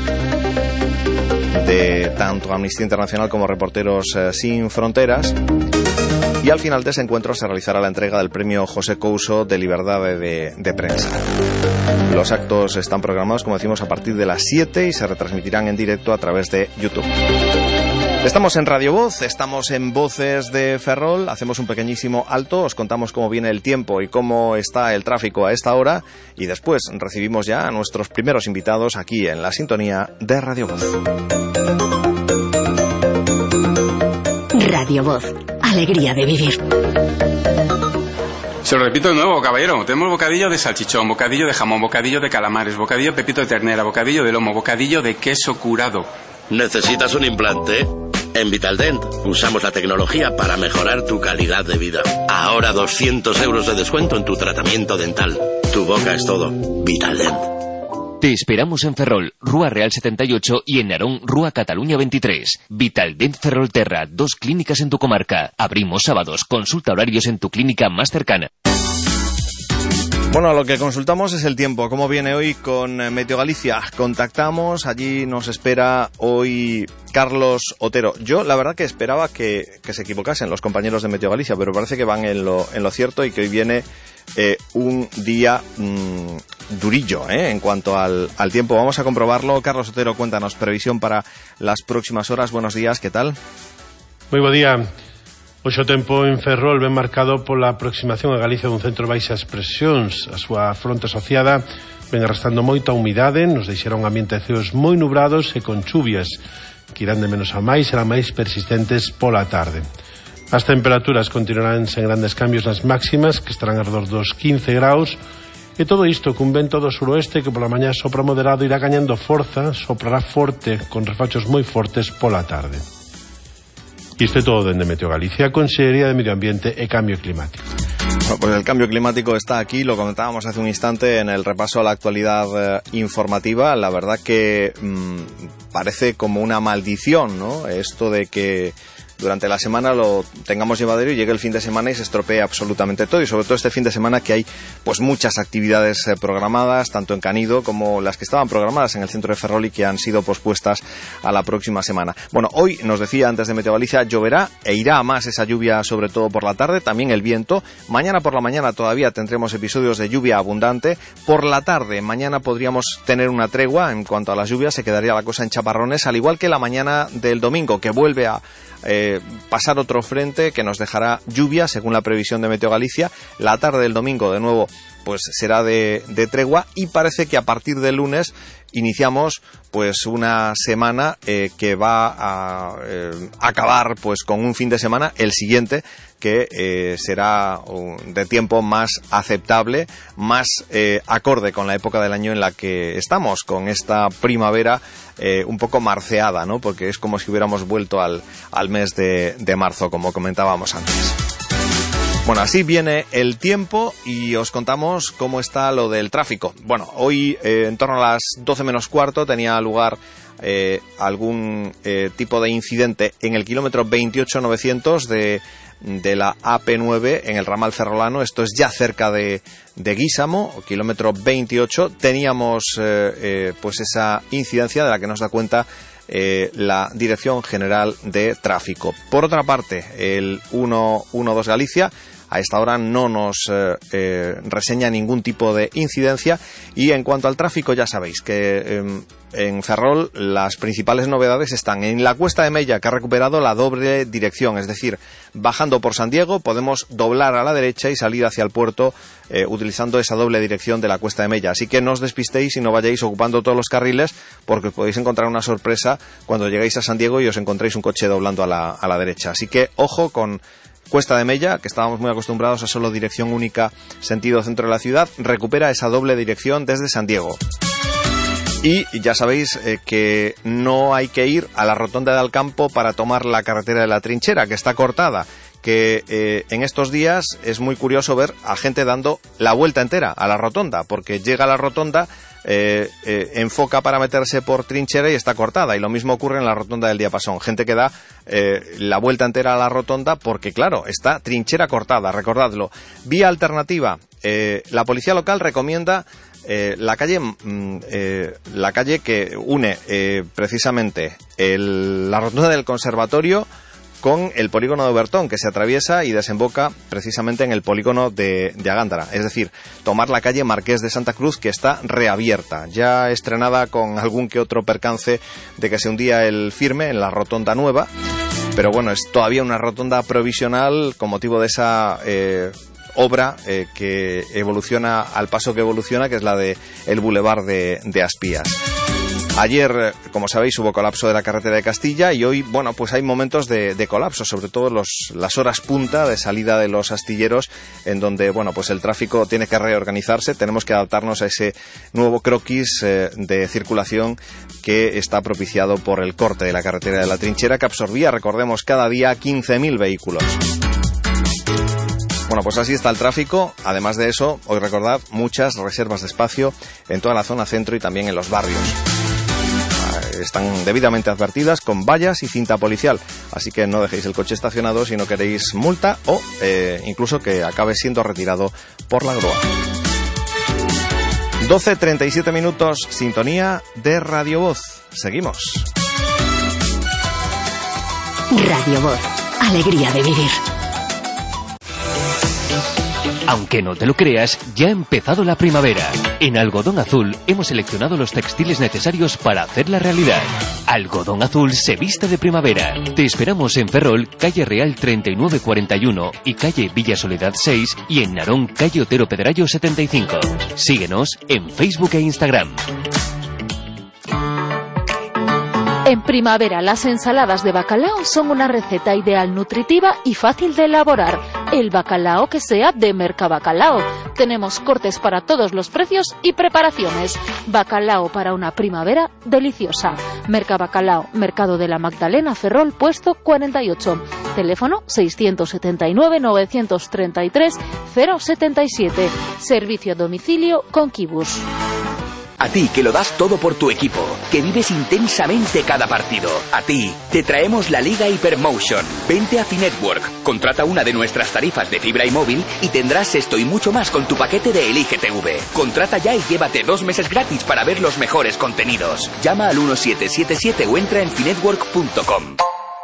Speaker 1: de tanto Amnistía Internacional como Reporteros eh, Sin Fronteras. Y al final de ese encuentro se realizará la entrega del premio José Couso de Libertad de, de Prensa. Los actos están programados, como decimos, a partir de las siete y se retransmitirán en directo a través de YouTube. Estamos en Radio Voz, estamos en Voces de Ferrol, hacemos un pequeñísimo alto, os contamos cómo viene el tiempo y cómo está el tráfico a esta hora, y después recibimos ya a nuestros primeros invitados aquí en la sintonía de Radio Voz.
Speaker 2: Radio Voz. Alegría de vivir.
Speaker 5: Se lo repito de nuevo, caballero. Tenemos bocadillo de salchichón, bocadillo de jamón, bocadillo de calamares, bocadillo de pepito de ternera, bocadillo de lomo, bocadillo de queso curado.
Speaker 6: ¿Necesitas un implante? En Vitaldent usamos la tecnología para mejorar tu calidad de vida. Ahora doscientos euros de descuento en tu tratamiento dental. Tu boca es todo. Vitaldent.
Speaker 7: Te esperamos en Ferrol, Rúa Real setenta y ocho, y en Narón, Rúa Cataluña veintitrés. Vitaldent Ferrolterra, dos clínicas en tu comarca. Abrimos sábados. Consulta horarios en tu clínica más cercana.
Speaker 1: Bueno, lo que consultamos es el tiempo. ¿Cómo viene hoy con Meteo Galicia? Contactamos, allí nos espera hoy Carlos Otero. Yo la verdad que esperaba que, que se equivocasen los compañeros de Meteo Galicia, pero parece que van en lo, en lo cierto, y que hoy viene eh, un día mmm, durillo eh, en cuanto al, al tiempo. Vamos a comprobarlo. Carlos Otero, cuéntanos, previsión para las próximas horas. Buenos días, ¿qué tal?
Speaker 8: Moi bo día. Hoxe o tempo en Ferrol ven marcado pola aproximación a Galicia dun centro de baixas presións. A súa fronte asociada ven arrastrando moita humidade, nos deixará un ambiente de ceos moi nubrados e con chuvias que irán de menos a máis, serán máis persistentes pola tarde. As temperaturas continuarán sen grandes cambios nas máximas, que estarán alrededor dos quince graus, e todo isto cun vento do suroeste que pola mañá sopra moderado, irá gañando forza, soprará forte con refachos moi fortes pola tarde. Isto é todo dende Meteo Galicia, Consellería de Medio Ambiente e Cambio Climático.
Speaker 1: Bueno, pues el cambio climático está aquí, lo comentábamos hace un instante en el repaso a la actualidad eh, informativa. La verdad que mmm, parece como una maldición, ¿no? Esto de que durante la semana lo tengamos llevadero y llegue el fin de semana y se estropee absolutamente todo, y sobre todo este fin de semana que hay pues muchas actividades eh, programadas, tanto en Canido como las que estaban programadas en el centro de Ferrol y que han sido pospuestas a la próxima semana. Bueno, hoy nos decía antes de Meteo Galicia, lloverá e irá a más esa lluvia, sobre todo por la tarde, también el viento. Mañana por la mañana todavía tendremos episodios de lluvia abundante. Por la tarde, mañana podríamos tener una tregua en cuanto a las lluvias, se quedaría la cosa en chaparrones, al igual que la mañana del domingo, que vuelve a Eh, pasar otro frente que nos dejará lluvia según la previsión de Meteo Galicia. La tarde del domingo de nuevo pues será de, de tregua, y parece que a partir del lunes iniciamos pues una semana eh, que va a eh, acabar pues con un fin de semana, el siguiente, que eh, será uh, de tiempo más aceptable, más eh, acorde con la época del año en la que estamos, con esta primavera eh, un poco marceada, ¿no? Porque es como si hubiéramos vuelto al, al mes de, de marzo, como comentábamos antes. Bueno, así viene el tiempo y os contamos cómo está lo del tráfico. Bueno, hoy eh, en torno a las doce menos cuarto tenía lugar eh, algún eh, tipo de incidente en el kilómetro veintiocho novecientos de, de la A P nueve en el ramal ferrolano. Esto es ya cerca de, de Guísamo, kilómetro veintiocho. Teníamos eh, eh, pues esa incidencia de la que nos da cuenta Eh, la Dirección General de Tráfico. Por otra parte, el ciento doce Galicia a esta hora no nos eh, eh, reseña ningún tipo de incidencia, y en cuanto al tráfico ya sabéis que eh, en Ferrol las principales novedades están en la Cuesta de Mella, que ha recuperado la doble dirección, es decir, bajando por San Diego podemos doblar a la derecha y salir hacia el puerto eh, utilizando esa doble dirección de la Cuesta de Mella, así que no os despistéis y no vayáis ocupando todos los carriles, porque podéis encontrar una sorpresa cuando lleguéis a San Diego y os encontréis un coche doblando a la, a la derecha, así que ojo con Cuesta de Mella, que estábamos muy acostumbrados a solo dirección única sentido centro de la ciudad, recupera esa doble dirección desde San Diego. Y ya sabéis eh, que no hay que ir a la rotonda de Alcampo para tomar la carretera de la Trinchera, que está cortada, que eh, en estos días es muy curioso ver a gente dando la vuelta entera a la rotonda, porque llega a la rotonda, eh, eh, enfoca para meterse por Trinchera y está cortada, y lo mismo ocurre en la rotonda del Diapasón, gente que da eh, la vuelta entera a la rotonda porque claro, está Trinchera cortada, recordadlo. Vía alternativa, eh, la policía local recomienda Eh, la calle mm, eh, la calle que une eh, precisamente el, la rotonda del Conservatorio con el polígono de Obertón, que se atraviesa y desemboca precisamente en el polígono de, de Agándara, es decir, tomar la calle Marqués de Santa Cruz, que está reabierta, ya estrenada con algún que otro percance de que se hundía el firme en la rotonda nueva, pero bueno, es todavía una rotonda provisional con motivo de esa eh, obra eh, que evoluciona al paso que evoluciona, que es la de el Boulevard de, de Aspías. Ayer, como sabéis, hubo colapso de la carretera de Castilla, y hoy, bueno, pues hay momentos de, de colapso, sobre todo los, las horas punta de salida de los astilleros, en donde, bueno, pues el tráfico tiene que reorganizarse, tenemos que adaptarnos a ese nuevo croquis eh, de circulación que está propiciado por el corte de la carretera de la Trinchera, que absorbía, recordemos, cada día quince mil vehículos. Bueno, pues así está el tráfico. Además de eso, hoy recordad, muchas reservas de espacio en toda la zona centro y también en los barrios. Están debidamente advertidas con vallas y cinta policial, así que no dejéis el coche estacionado si no queréis multa o eh, incluso que acabe siendo retirado por la grúa. doce treinta y siete minutos, sintonía de Radio Voz. Seguimos.
Speaker 2: Radio Voz, alegría de vivir.
Speaker 7: Aunque no te lo creas, ya ha empezado la primavera. En Algodón Azul hemos seleccionado los textiles necesarios para hacerla realidad. Algodón Azul se viste de primavera. Te esperamos en Ferrol, calle Real treinta y nueve cuarenta y uno y calle Villa Soledad seis, y en Narón, calle Otero Pedrayo setenta y cinco. Síguenos en Facebook e Instagram.
Speaker 9: En primavera, las ensaladas de bacalao son una receta ideal, nutritiva y fácil de elaborar. El bacalao que sea de Mercabacalao. Tenemos cortes para todos los precios y preparaciones. Bacalao para una primavera deliciosa. Mercabacalao, Mercado de la Magdalena, Ferrol, puesto cuarenta y ocho. Teléfono seiscientos setenta y nueve, novecientos treinta y tres, cero setenta y siete. Servicio a domicilio con Kibus.
Speaker 10: A ti, que lo das todo por tu equipo, que vives intensamente cada partido. A ti, te traemos la Liga Hypermotion. Vente a Finetwork, contrata una de nuestras tarifas de fibra y móvil y tendrás esto y mucho más con tu paquete de Elige T V. Contrata ya y llévate dos meses gratis para ver los mejores contenidos. Llama al uno siete siete siete o entra en finetwork punto com.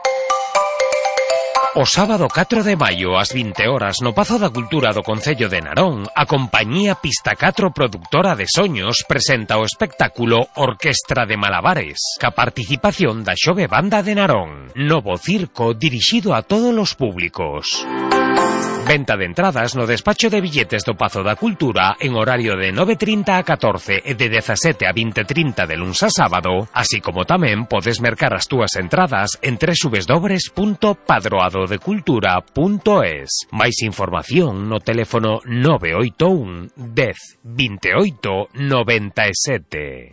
Speaker 11: O sábado catro de maio, ás vinte horas, no Pazo da Cultura do Concello de Narón, a compañía Pista catro Productora de Soños presenta o espectáculo Orquestra de Malabares, ca participación da Xove Banda de Narón. Novo circo dirixido a todos os públicos. Venta de entradas no despacho de billetes do Pazo da Cultura en horario de nove e trinta a catorce e de dezasete a vinte e trinta de luns a sábado, así como tamén podes mercar as túas entradas en doble u doble u doble u punto padroadodecultura punto es. Máis información no teléfono nove oito un, dez, veintiocho, noventa y siete.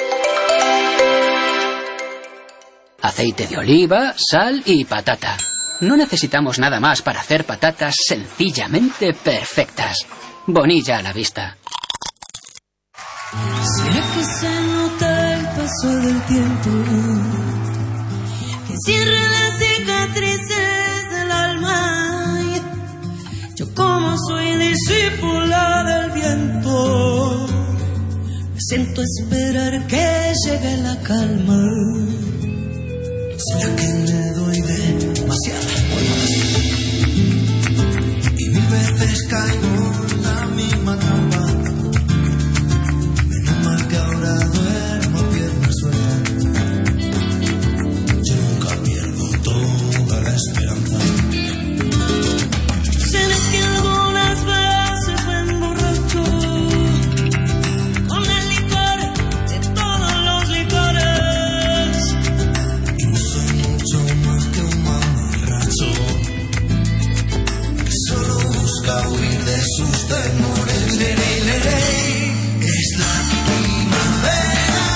Speaker 12: Aceite de oliva, sal y patata. No necesitamos nada más para hacer patatas sencillamente perfectas. Bonilla a la vista.
Speaker 3: ¿Será que se nota el paso del tiempo? Que cierra las cicatrices del alma. Yo como soy discípula del viento, me siento a esperar que llegue la calma. ¿Será que le doy demasiadas vueltas? Y mil veces caigo en la misma trampa. Menos mal que ahora duermo a pierna suelta. Yo nunca pierdo toda la esperanza. Será que algunas veces me emborracho con el licor de todos los licores. Huir de sus temores. Le, le, le, le. Es la primavera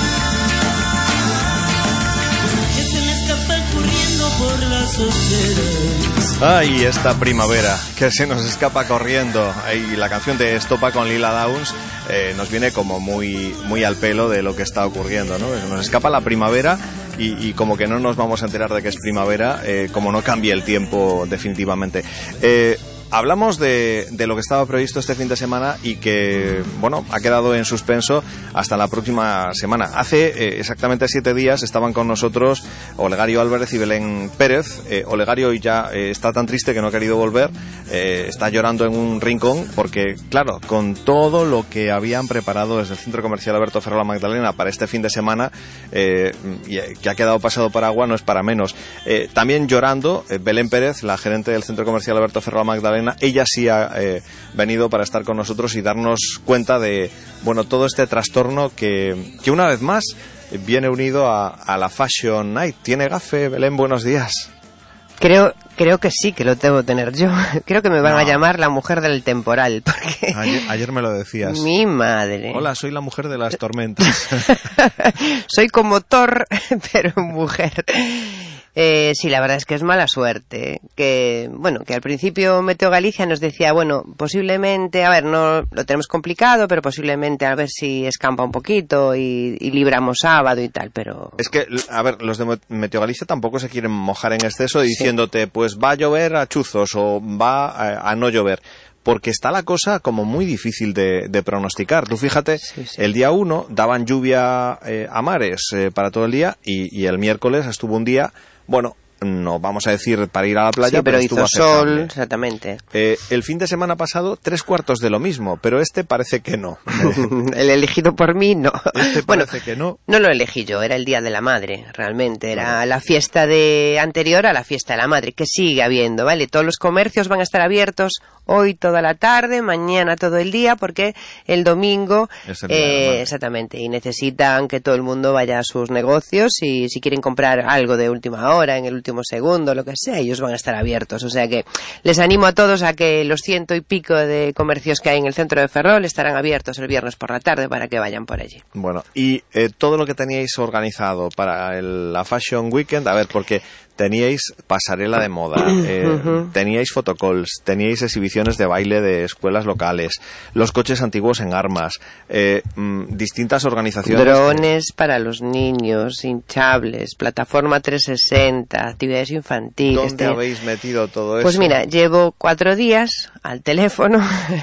Speaker 3: que se me escapa corriendo por las oceras.
Speaker 1: Ay, esta primavera que se nos escapa corriendo. Y la canción de Estopa con Lila Downs eh, nos viene como muy, muy al pelo de lo que está ocurriendo, ¿no? Se nos escapa la primavera y, y como que no nos vamos a enterar de que es primavera, eh, como no cambie el tiempo definitivamente. Eh, Hablamos de, de lo que estaba previsto este fin de semana y que, bueno, ha quedado en suspenso hasta la próxima semana. Hace eh, exactamente siete días estaban con nosotros Olegario Álvarez y Belén Pérez. Eh, Olegario ya eh, está tan triste que no ha querido volver, eh, está llorando en un rincón porque, claro, con todo lo que habían preparado desde el Centro Comercial Alberto Ferrol Magdalena para este fin de semana, eh, que ha quedado pasado por agua, no es para menos. Eh, también llorando, eh, Belén Pérez, la gerente del Centro Comercial Alberto Ferrol Magdalena, ella sí ha eh, venido para estar con nosotros y darnos cuenta de, bueno, todo este trastorno que, que una vez más viene unido a, a la Fashion Night. ¿Tiene gafe, Belén? Buenos días.
Speaker 13: Creo, creo que sí, que lo debo tener yo. Creo que me van
Speaker 1: no.
Speaker 13: a llamar la mujer del temporal. Porque...
Speaker 1: Ayer, ayer me lo decías.
Speaker 13: Mi madre.
Speaker 1: Hola, soy la mujer de las tormentas.
Speaker 13: Soy como Thor, pero mujer. Eh, sí, la verdad es que es mala suerte. Que, bueno, que al principio Meteo Galicia nos decía, bueno, posiblemente, a ver, no lo tenemos complicado, pero posiblemente a ver si escampa un poquito y, y libramos sábado y tal, pero...
Speaker 1: Es que, a ver, los de Meteo Galicia tampoco se quieren mojar en exceso diciéndote, sí, pues va a llover a chuzos o va a, a no llover. Porque está la cosa como muy difícil de, de pronosticar. Tú fíjate, sí, sí. El día uno daban lluvia eh, a mares eh, para todo el día y, y el miércoles estuvo un día, bueno, no vamos a decir para ir a la playa,
Speaker 13: sí, pero, pero
Speaker 1: hizo
Speaker 13: hizo sol,
Speaker 1: aceptable.
Speaker 13: Exactamente.
Speaker 1: Eh, el fin de semana pasado, tres cuartos de lo mismo, pero este parece que no.
Speaker 13: El elegido por mí, no.
Speaker 1: Este
Speaker 13: bueno,
Speaker 1: parece que no.
Speaker 13: No lo elegí yo, era el Día de la Madre, realmente. Era no. la fiesta de anterior a la fiesta de la Madre, que sigue habiendo, ¿vale? Todos los comercios van a estar abiertos hoy toda la tarde, mañana todo el día, porque el domingo,
Speaker 1: es el día de la madre.
Speaker 13: Exactamente, y necesitan que todo el mundo vaya a sus negocios y si quieren comprar algo de última hora, en el último segundo, lo que sea, ellos van a estar abiertos. O sea que les animo a todos a que los ciento y pico de comercios que hay en el centro de Ferrol estarán abiertos el viernes por la tarde para que vayan por allí.
Speaker 1: Bueno, y eh, todo lo que teníais organizado para el, la Fashion Weekend, a ver, porque teníais pasarela de moda, eh, uh-huh. teníais photocalls, teníais exhibiciones de baile de escuelas locales, los coches antiguos en armas, eh, mm, distintas organizaciones.
Speaker 13: Drones para los niños, hinchables, plataforma trescientos sesenta, actividades infantiles.
Speaker 1: ¿Dónde te... habéis metido todo eso?
Speaker 13: Pues mira, llevo cuatro días al teléfono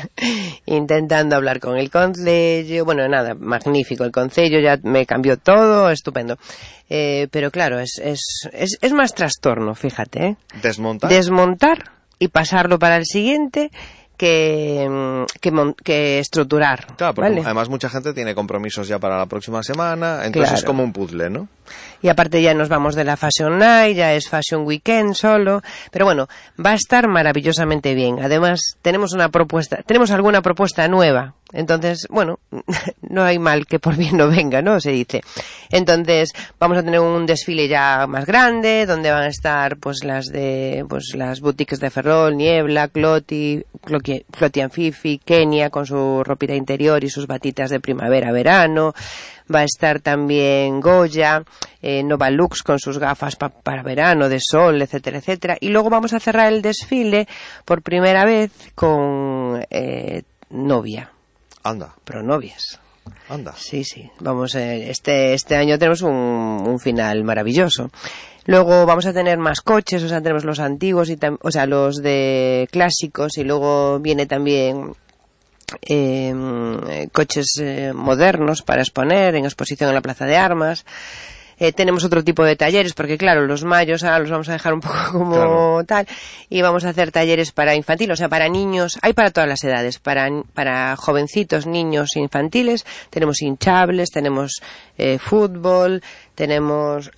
Speaker 13: intentando hablar con el concello. Bueno, nada, magnífico, el concello ya me cambió todo, estupendo. Eh, pero claro, es, es, es, es más trastorno, fíjate, ¿eh?
Speaker 1: ¿Desmontar?
Speaker 13: Desmontar y pasarlo para el siguiente, que, que, que estructurar.
Speaker 1: Claro, porque
Speaker 13: ¿vale?
Speaker 1: además mucha gente tiene compromisos ya para la próxima semana, entonces
Speaker 13: Claro.
Speaker 1: es como un puzzle, ¿no?
Speaker 13: Y aparte ya nos vamos de la Fashion Night, ya es Fashion Weekend solo, pero bueno, va a estar maravillosamente bien. Además, tenemos una propuesta, tenemos alguna propuesta nueva. Entonces, bueno, no hay mal que por bien no venga, ¿no? Se dice. Entonces, vamos a tener un desfile ya más grande, donde van a estar pues las de pues las boutiques de Ferrol, Niebla, Cloti, Cloqui- Cloti and Fifi, Kenia con su ropita interior y sus batitas de primavera-verano. Va a estar también Goya, eh, Nova Lux con sus gafas pa- para verano, de sol, etcétera, etcétera. Y luego vamos a cerrar el desfile por primera vez con eh, novia.
Speaker 1: Anda.
Speaker 13: Pero novias.
Speaker 1: Anda.
Speaker 13: Sí, sí. Vamos, eh, este, este año tenemos un, un final maravilloso. Luego vamos a tener más coches, o sea, tenemos los antiguos, y tam- o sea, los de clásicos, y luego viene también eh, coches eh, modernos para exponer en exposición en la Plaza de Armas. Eh, tenemos otro tipo de talleres, porque claro, los mayos ahora los vamos a dejar un poco como
Speaker 1: Claro.
Speaker 13: tal, y vamos a hacer talleres para infantil, o sea, para niños, hay para todas las edades, para, para jovencitos, niños infantiles, tenemos hinchables, tenemos eh, fútbol, tenemos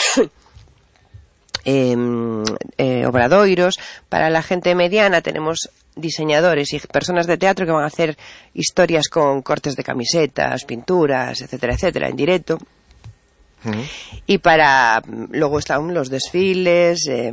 Speaker 13: eh, eh, obradoiros, para la gente mediana tenemos diseñadores y personas de teatro que van a hacer historias con cortes de camisetas, pinturas, etcétera, etcétera, en directo. Y para luego están los desfiles, eh,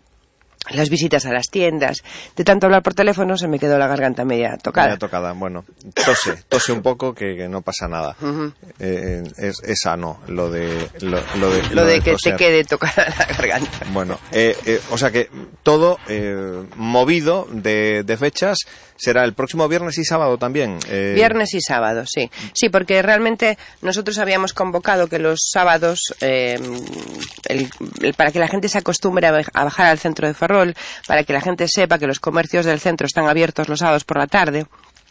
Speaker 13: las visitas a las tiendas. De tanto hablar por teléfono se me quedó la garganta media tocada.
Speaker 1: Media tocada, bueno, tose, tose un poco que, que no pasa nada.
Speaker 13: Ujú.
Speaker 1: eh, es, es sano lo de lo, lo de,
Speaker 13: Lo de que
Speaker 1: toser.
Speaker 13: te quede tocada la garganta.
Speaker 1: Bueno, eh, eh, o sea que todo eh, movido de, de fechas será el próximo viernes y sábado también. eh,
Speaker 13: Viernes y sábado, sí. Sí, porque realmente nosotros habíamos convocado que los sábados, eh, el- el- para que la gente se acostumbre a, baj- a bajar al centro de Ferrol, para que la gente sepa que los comercios del centro están abiertos los sábados por la tarde,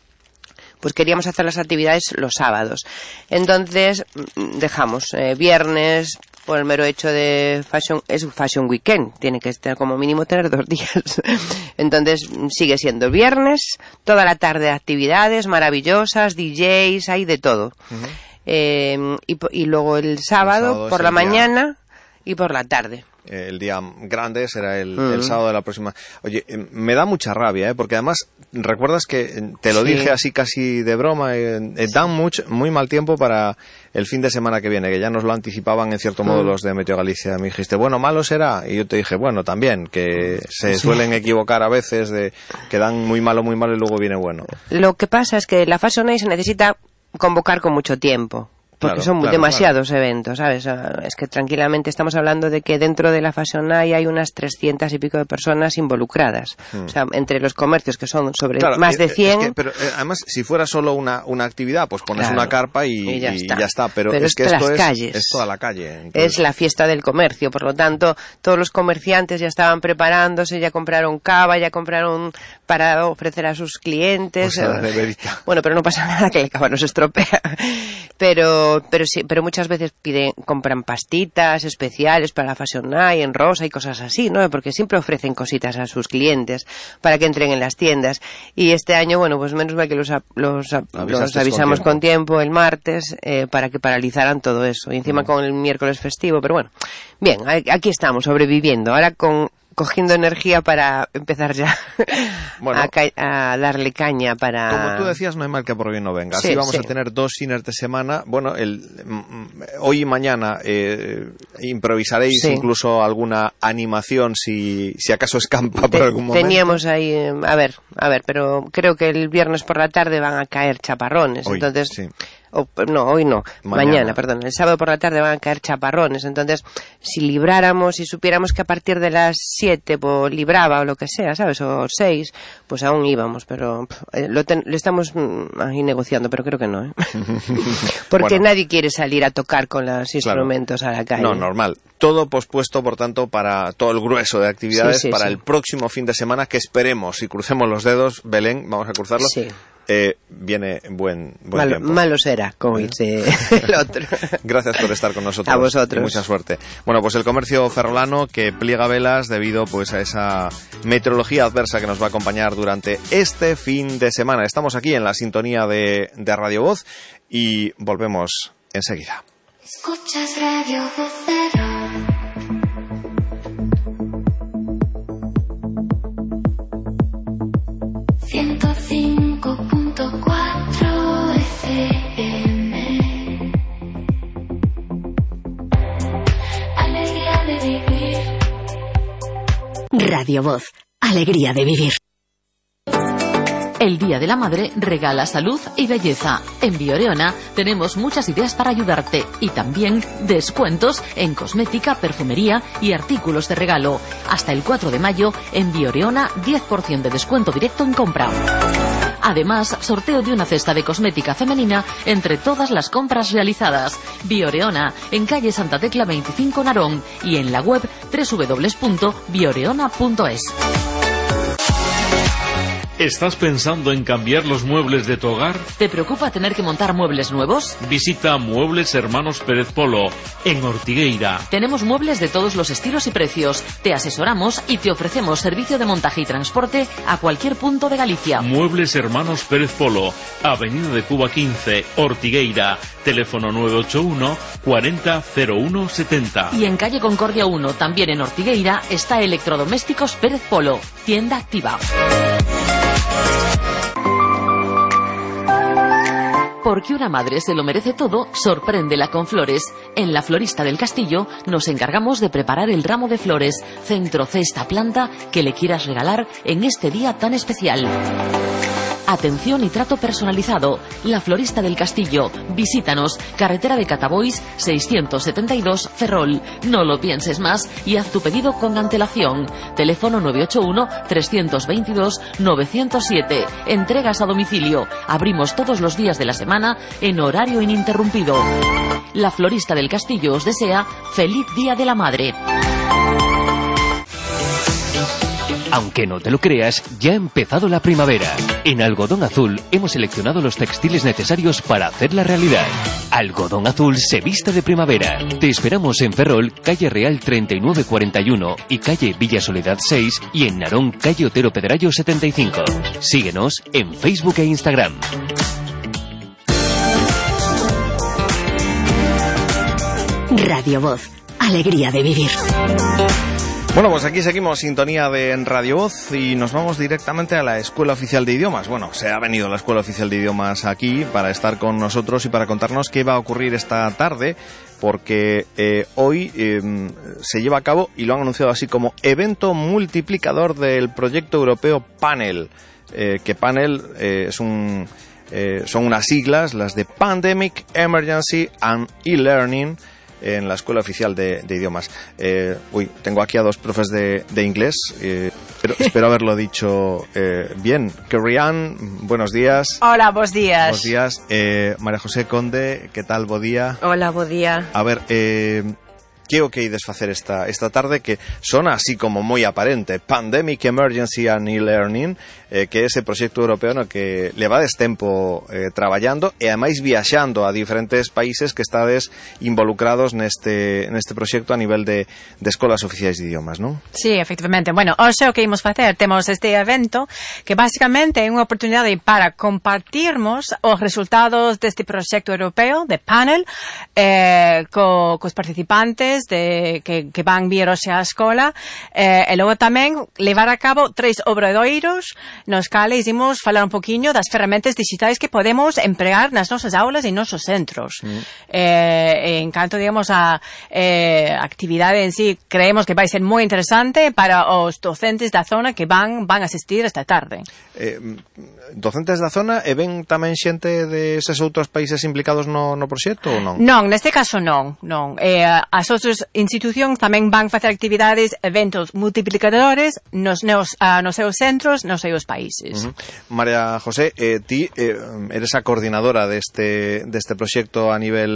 Speaker 13: pues queríamos hacer las actividades los sábados. Entonces mm, dejamos eh, viernes por el mero hecho de fashion, es un fashion weekend, tiene que estar como mínimo tener dos días. Entonces mm, sigue siendo el viernes, toda la tarde actividades maravillosas, D Js, hay de todo.
Speaker 1: Ujú.
Speaker 13: Eh, y, po- y luego el sábado,
Speaker 1: sábado es
Speaker 13: por
Speaker 1: el
Speaker 13: la
Speaker 1: día-
Speaker 13: mañana y por la tarde.
Speaker 1: Eh, el día grande será el,
Speaker 13: Mm.
Speaker 1: el sábado de la próxima. Oye, eh, me da mucha rabia, ¿eh? Porque además, recuerdas que eh, te lo
Speaker 13: Sí.
Speaker 1: dije así casi de broma, eh, eh, dan mucho, muy mal tiempo para el fin de semana que viene, que ya nos lo anticipaban en cierto modo
Speaker 13: Mm.
Speaker 1: los de Meteo Galicia. Me dijiste, bueno, malo será. Y yo te dije, bueno, también, que se
Speaker 13: Sí.
Speaker 1: suelen equivocar a veces, de que dan muy malo, muy malo y luego viene bueno.
Speaker 13: Lo que pasa es que la Fashion Night se necesita convocar con mucho tiempo. Porque
Speaker 1: Claro,
Speaker 13: son
Speaker 1: claro,
Speaker 13: demasiados eventos, ¿sabes? Ah, Es que tranquilamente estamos hablando de que dentro de la Fashion Night hay unas trescientas y pico de personas involucradas.
Speaker 1: Hmm.
Speaker 13: O sea, entre los comercios que son sobre
Speaker 1: Claro,
Speaker 13: más
Speaker 1: eh,
Speaker 13: de cien...
Speaker 1: es que, pero eh, además, si fuera solo una, una actividad, pues pones
Speaker 13: Claro,
Speaker 1: una carpa y,
Speaker 13: y ya
Speaker 1: y
Speaker 13: está.
Speaker 1: Pero,
Speaker 13: Pero
Speaker 1: es
Speaker 13: es
Speaker 1: que
Speaker 13: todas
Speaker 1: esto
Speaker 13: las
Speaker 1: es,
Speaker 13: calles.
Speaker 1: es toda la calle. Entonces,
Speaker 13: Es la fiesta del comercio, por lo tanto, todos los comerciantes ya estaban preparándose, ya compraron cava, ya compraron para ofrecer a sus clientes.
Speaker 1: Pues a la
Speaker 13: Eh,
Speaker 1: neverita.
Speaker 13: Bueno, pero no pasa nada, que la cava no se estropea. Pero, pero sí, pero muchas veces piden, compran pastitas especiales para la Fashion Night en rosa y cosas así, ¿no? Porque siempre ofrecen cositas a sus clientes para que entren en las tiendas. Y este año, bueno, pues menos mal que los, a- los, a-
Speaker 1: Avisasteis
Speaker 13: los
Speaker 1: con
Speaker 13: avisamos
Speaker 1: tiempo.
Speaker 13: con tiempo el martes eh, para que paralizaran todo eso. Y encima con el miércoles festivo, pero bueno. Bien, a- aquí estamos, sobreviviendo. Ahora con cogiendo energía para empezar ya
Speaker 1: Bueno.
Speaker 13: a, ca- a darle caña para...
Speaker 1: Como tú decías, no hay mal que por bien no venga.
Speaker 13: Sí,
Speaker 1: Así vamos
Speaker 13: sí.
Speaker 1: a tener dos cines de semana. Bueno, el, mm, mm, hoy y mañana eh, improvisaréis
Speaker 13: Sí.
Speaker 1: incluso alguna animación si, si acaso escampa por
Speaker 13: Te-
Speaker 1: algún momento.
Speaker 13: Teníamos ahí, eh, a ver, a ver, pero creo que el viernes por la tarde van a caer chaparrones,
Speaker 1: Hoy,
Speaker 13: entonces,
Speaker 1: sí.
Speaker 13: o, no, hoy no,
Speaker 1: Mañana.
Speaker 13: mañana. perdón, el sábado por la tarde van a caer chaparrones, entonces, si libráramos, si supiéramos que a partir de las siete, pues libraba o lo que sea, ¿sabes? O seis, pues aún íbamos, pero pff, eh, lo, ten- lo estamos mm, ahí negociando, pero creo que no, ¿eh? Porque
Speaker 1: Bueno.
Speaker 13: nadie quiere salir a tocar con los instrumentos a la calle.
Speaker 1: No, normal. Todo pospuesto, por tanto, para todo el grueso de actividades
Speaker 13: Sí, sí,
Speaker 1: para
Speaker 13: sí.
Speaker 1: el próximo fin de semana que esperemos y crucemos los dedos, Belén, vamos a cruzarlos.
Speaker 13: Sí.
Speaker 1: eh, viene buen, buen
Speaker 13: malo,
Speaker 1: tiempo.
Speaker 13: Malo será, como dice el otro.
Speaker 1: Gracias por estar con nosotros.
Speaker 13: A vosotros.
Speaker 1: Y mucha suerte. Bueno, pues el comercio ferrolano que pliega velas debido pues a esa meteorología adversa que nos va a acompañar durante este fin de semana. Estamos aquí en la sintonía de, de Radio Voz y volvemos enseguida.
Speaker 14: Escuchas Radio Vocero. ciento cinco punto cuatro F M. Alegría de vivir.
Speaker 2: Radio Voz. Alegría de vivir.
Speaker 9: El Día de la Madre regala salud y belleza. En Bioreona tenemos muchas ideas para ayudarte y también descuentos en cosmética, perfumería y artículos de regalo. Hasta el cuatro de mayo en Bioreona diez por ciento de descuento directo en compra. Además, sorteo de una cesta de cosmética femenina entre todas las compras realizadas. Bioreona, en calle Santa Tecla veinticinco Narón y en la web doble u doble u doble u punto bioreona punto es.
Speaker 15: ¿Estás pensando en cambiar los muebles de tu hogar?
Speaker 9: ¿Te preocupa tener que montar muebles nuevos?
Speaker 15: Visita Muebles Hermanos Pérez Polo, en Ortigueira.
Speaker 9: Tenemos muebles de todos los estilos y precios. Te asesoramos y te ofrecemos servicio de montaje y transporte a cualquier punto de Galicia.
Speaker 15: Muebles Hermanos Pérez Polo, Avenida de Cuba quince, Ortigueira. Teléfono nueve ocho uno, cuarenta, cero uno, setenta.
Speaker 9: Y en calle Concordia uno, también en Ortigueira, está Electrodomésticos Pérez Polo, tienda activa. Porque una madre se lo merece todo, sorpréndela con flores. En la Florista del Castillo nos encargamos de preparar el ramo de flores, centro, cesta, planta que le quieras regalar en este día tan especial. Atención y trato personalizado. La Florista del Castillo. Visítanos. Carretera de Catabois seiscientos setenta y dos, Ferrol. No lo pienses más y haz tu pedido con antelación. Teléfono nueve ocho uno, tres dos dos, nueve cero siete. Entregas a domicilio. Abrimos todos los días de la semana en horario ininterrumpido. La Florista del Castillo os desea feliz Día de la Madre.
Speaker 7: Aunque no te lo creas, ya ha empezado la primavera. En Algodón Azul hemos seleccionado los textiles necesarios para hacerla realidad. Algodón Azul se viste de primavera. Te esperamos en Ferrol, calle Real treinta y nueve cuarenta y uno y calle Villa Soledad seis y en Narón, calle Otero Pedrayo setenta y cinco. Síguenos en Facebook e Instagram.
Speaker 2: Radio Voz. Alegría de vivir.
Speaker 1: Bueno, pues aquí seguimos, sintonía de Radio Voz, y nos vamos directamente a la Escuela Oficial de Idiomas. Bueno, se ha venido la Escuela Oficial de Idiomas aquí para estar con nosotros y para contarnos qué va a ocurrir esta tarde, porque eh, hoy eh, se lleva a cabo, y lo han anunciado así, como evento multiplicador del proyecto europeo Panel, eh, que Panel eh, es un, eh, son unas siglas, las de Pandemic, Emergency and E-Learning, en la Escuela Oficial de, de Idiomas. Eh, uy, tengo aquí a dos profes de, de inglés, eh, pero espero haberlo dicho eh, bien. Kerrian, buenos días.
Speaker 16: Hola, buenos días.
Speaker 1: Buenos días. Eh, María José Conde, ¿qué tal? Bo día.
Speaker 13: Hola, bo día.
Speaker 1: A ver, eh, ¿qué o qué desfacer esta, esta tarde? Que son así como muy aparente. Pandemic, Emergency and E-Learning, eh, que é ese proxecto europeo no que levades tempo eh, traballando e ademais viaxando a diferentes países que estades involucrados neste, neste proxecto a nivel de, de escolas oficiais de idiomas, non?
Speaker 16: Sí, efectivamente. Bueno, hoxe o que imos facer, temos este evento que basicamente é unha oportunidade para compartirmos os resultados deste proxecto europeo de Panel eh, co, cos participantes de, que, que van vir hoxe á escola eh, e logo tamén levar a cabo tres obradoiros nos cales imos falar un poquinho das ferramentas digitais que podemos empregar nas nosas aulas e nosos centros. Mm. Eh, en canto, digamos, a eh, actividade en sí, creemos que vai ser moi interesante para os docentes da zona que van van a asistir esta tarde.
Speaker 1: Eh, docentes da zona e ven tamén xente deses outros países implicados no, no proxecto ou non?
Speaker 16: Non, neste caso non, non. Eh, as outras institucións tamén van facer actividades, eventos multiplicadores nos, nos, uh, nos seus centros, nos seus países.
Speaker 1: Uh-huh. María José, eh, ti eh, eres a coordinadora deste, deste proxecto a nivel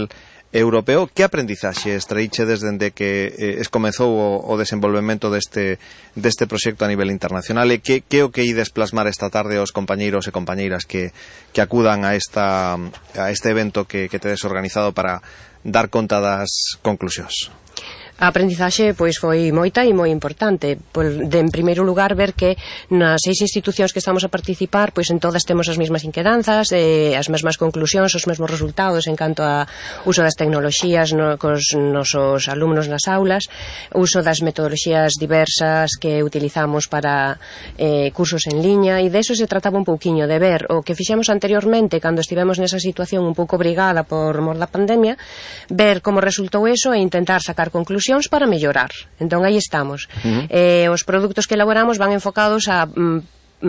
Speaker 1: europeo. Que aprendizaxe extraíchedes dende que eh, es comezou o, o desenvolvemento deste, deste proxecto a nivel internacional, e que, que o que ides plasmar esta tarde aos compañeiros e compañeiras que, que acudan a, esta, a este evento que, que tedes organizado para dar conta das conclusións?
Speaker 17: A aprendizaxe pois foi moita e moi importante. Por, de, en primeiro lugar, ver que nas seis institucións que estamos a participar, pois en todas temos as mesmas inquedanzas, eh, as mesmas conclusións, os mesmos resultados en canto a uso das tecnoloxías no, cos nosos alumnos nas aulas, uso das metodoloxías diversas que utilizamos para eh, cursos en liña, e de eso se trataba un pouquiño, de ver o que fixemos anteriormente cando estivemos nesa situación un pouco obrigada por mor da pandemia, ver como resultou eso e intentar sacar conclusións para mellorar. Entón, aí estamos. Uh-huh. Eh, os produtos que elaboramos van enfocados a mm,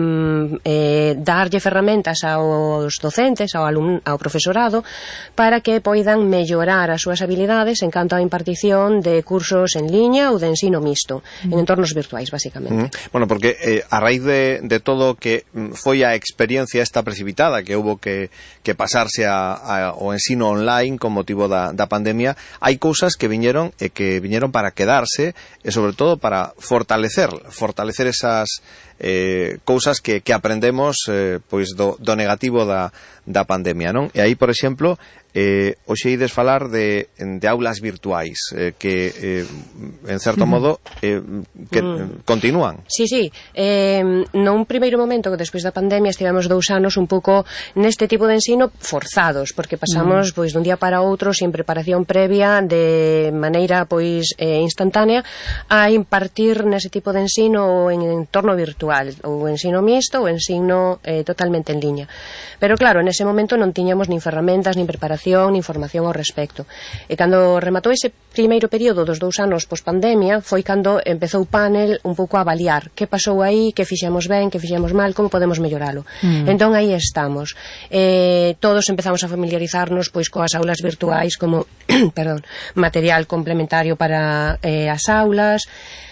Speaker 17: mm, eh, darlle ferramentas aos docentes, ao, alum, ao profesorado, para que poidan mellorar as súas habilidades en canto á impartición de cursos en liña ou de ensino mixto, uh-huh. en entornos virtuais, basicamente.
Speaker 1: Uh-huh. Bueno, porque eh, a raíz de, de todo que foi a experiencia esta precipitada que hubo que, que pasarse a, a, ao ensino online con motivo da, da pandemia, hai cousas que viñeron e que viñeron para quedarse e sobre todo para fortalecer fortalecer esas eh, cousas que, que aprendemos eh, pois do, do negativo da, da pandemia, non? E aí, por exemplo, eh, hoxe ides falar de, de aulas virtuais eh, que, eh, en certo modo, eh, que mm. continúan.
Speaker 17: Sí, sí. Eh, nun primeiro momento, despois da pandemia, estivemos dous anos un pouco neste tipo de ensino forzados, porque pasamos mm. pois dun día para outro, sin preparación previa, de maneira pois eh, instantánea, a impartir nese tipo de ensino en entorno virtual, ou ensino mixto, ou ensino eh, totalmente en liña. Pero claro, nese momento non tiñamos nin ferramentas, nin preparación, nin información ao respecto. E cando rematou ese primeiro período dos dous anos post-pandemia, foi cando empezou o panel un pouco a avaliar que pasou aí, que fixemos ben, que fixemos mal, como podemos melloralo. Mm. Entón, aí estamos. Eh, todos empezamos a familiarizarnos pois coas aulas virtuais como perdón, material complementario para eh, as aulas,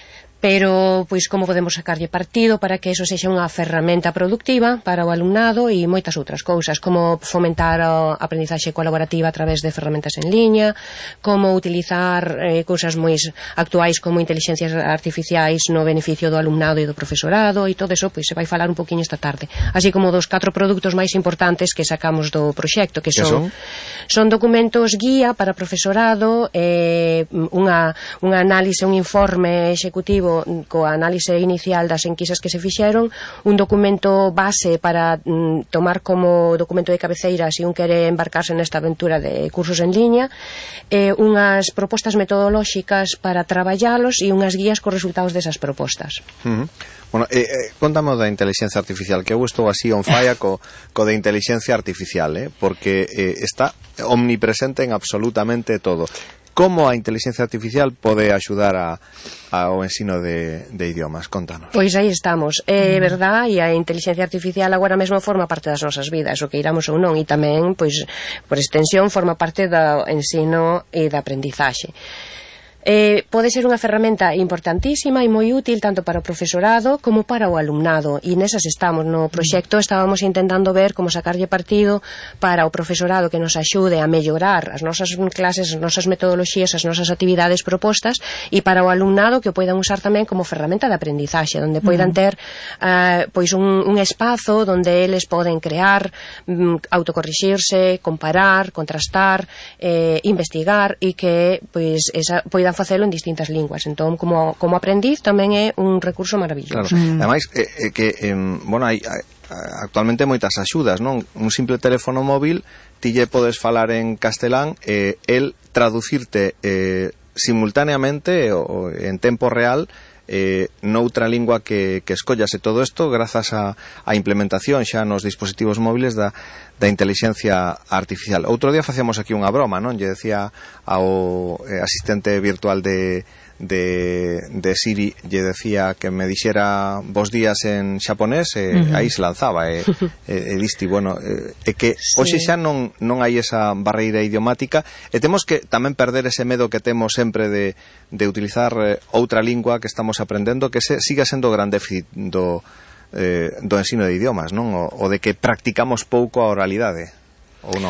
Speaker 17: pero pois como podemos sacarlle partido para que eso sexa unha ferramenta productiva para o alumnado e moitas outras cousas, como fomentar a aprendizaxe colaborativa a través de ferramentas en liña, como utilizar eh, cousas moi actuais como inteligencias artificiais no beneficio do alumnado e do profesorado, e todo eso pois se vai falar un poquinho esta tarde, así como dos catro produtos máis importantes que sacamos do proxecto, que son, son documentos guía para profesorado, eh, unha, unha análise, un informe executivo coa análise inicial das enquisas que se fixeron, un documento base para mm, tomar como documento de cabeceira se un quere embarcarse nesta aventura de cursos en liña, eh, unhas propostas metodolóxicas para traballalos e unhas guías cos resultados desas propostas.
Speaker 1: Uh-huh. Bueno, eh, eh, contamos da inteligencia artificial, que eu estou así on falla co, co de inteligencia artificial, eh, porque eh, está omnipresente en absolutamente todo. Como a inteligencia artificial pode axudar a, a, ao ensino de, de idiomas? Contanos.
Speaker 17: Pois aí estamos. É verdad, e a inteligencia artificial agora mesmo forma parte das nosas vidas, o que iramos ou non, e tamén, pois, por extensión, forma parte do ensino e da aprendizaxe. Eh, pode ser unha ferramenta importantísima e moi útil tanto para o profesorado como para o alumnado, e nesas estamos. No proxecto estábamos intentando ver como sacarlle partido para o profesorado que nos axude a mellorar as nosas clases, as nosas metodoloxías, as nosas actividades propostas, e para o alumnado que o poidan usar tamén como ferramenta de aprendizaxe, onde poidan ter uh, pois un, un espazo onde eles poden crear, um, autocorrixirse, comparar, contrastar, eh, investigar, e que pois esa, poidan facelo en distintas linguas. Entón, como, como aprendiz tamén é un recurso maravilloso.
Speaker 1: Claro. Mm. Ademais, é eh, que eh, bueno, hai, hai actualmente moitas axudas, non? Un simple teléfono móvil, ti lle podes falar en castelán e eh, el traducirte eh, simultaneamente ou en tempo real eh, noutra lingua que, que escollas, e todo isto grazas a, a implementación xa nos dispositivos móviles da, da inteligencia artificial. Outro día facíamos aquí unha broma, non? Lle decía ao eh, asistente virtual de, de, de Siri, lle decía que me dixera bos días en xaponés, e uh-huh. aí se lanzaba, e, e, e diste, bueno, e, e que sí. Hoxe xa non, non hai esa barreira idiomática, e temos que tamén perder ese medo que temos sempre de, de utilizar eh, outra lingua que estamos aprendendo, que se, siga sendo gran déficit do, eh, do ensino de idiomas, non? O, o de que practicamos pouco a oralidade, ou non?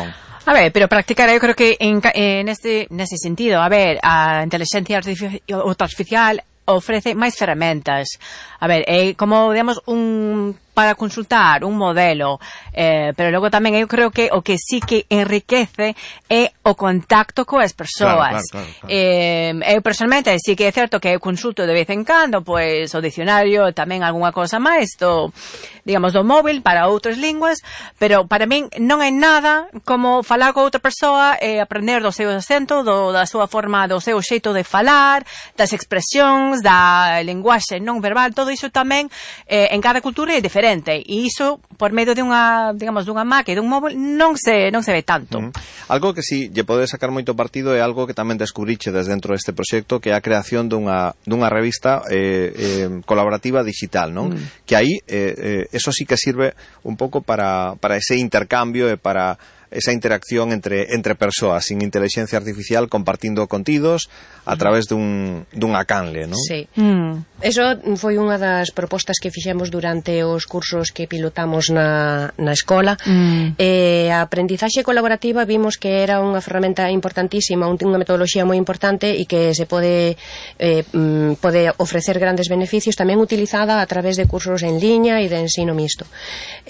Speaker 16: A ver, pero practicar, yo creo que en, en, este, en este sentido, a ver, a inteligencia artificial ofrece máis ferramentas. A ver, é como, digamos, un para consultar un modelo, eh, pero logo tamén eu creo que o que sí que enriquece é o contacto coas persoas.
Speaker 1: Claro, claro, claro, claro.
Speaker 16: Eh, eu personalmente sí que é certo que eu consulto de vez en cando pois o dicionario, tamén algunha cosa máis do, digamos, do móvil para outras linguas, pero para min non hai nada como falar con outra persoa e eh, aprender do seu acento, do, da súa forma, do seu xeito de falar, das expresións, da linguaxe non verbal, todo iso tamén eh, en cada cultura é diferente. E iso, por medio de unha, digamos, dunha máquina, dun móvil, non se, non se ve tanto.
Speaker 1: Uh-huh. Algo que si lle pode sacar moito partido é algo que tamén descubriche desde dentro deste proxecto, que é a creación dunha, dunha revista eh, eh, colaborativa digital, non? Mm. Que aí, eh, eh, eso sí que sirve un pouco para, para ese intercambio e para esa interacción entre entre persoas sin inteligencia artificial, compartindo contidos a través dun, dunha canle, non?
Speaker 17: Sí.
Speaker 16: Mm.
Speaker 17: Eso foi unha das propostas que fixemos durante os cursos que pilotamos na, na escola.
Speaker 16: Mm.
Speaker 17: Eh, a aprendizaxe colaborativa vimos que era unha ferramenta importantísima, unha metodoloxía moi importante e que se pode, eh, pode ofrecer grandes beneficios, tamén utilizada a través de cursos en liña e de ensino mixto.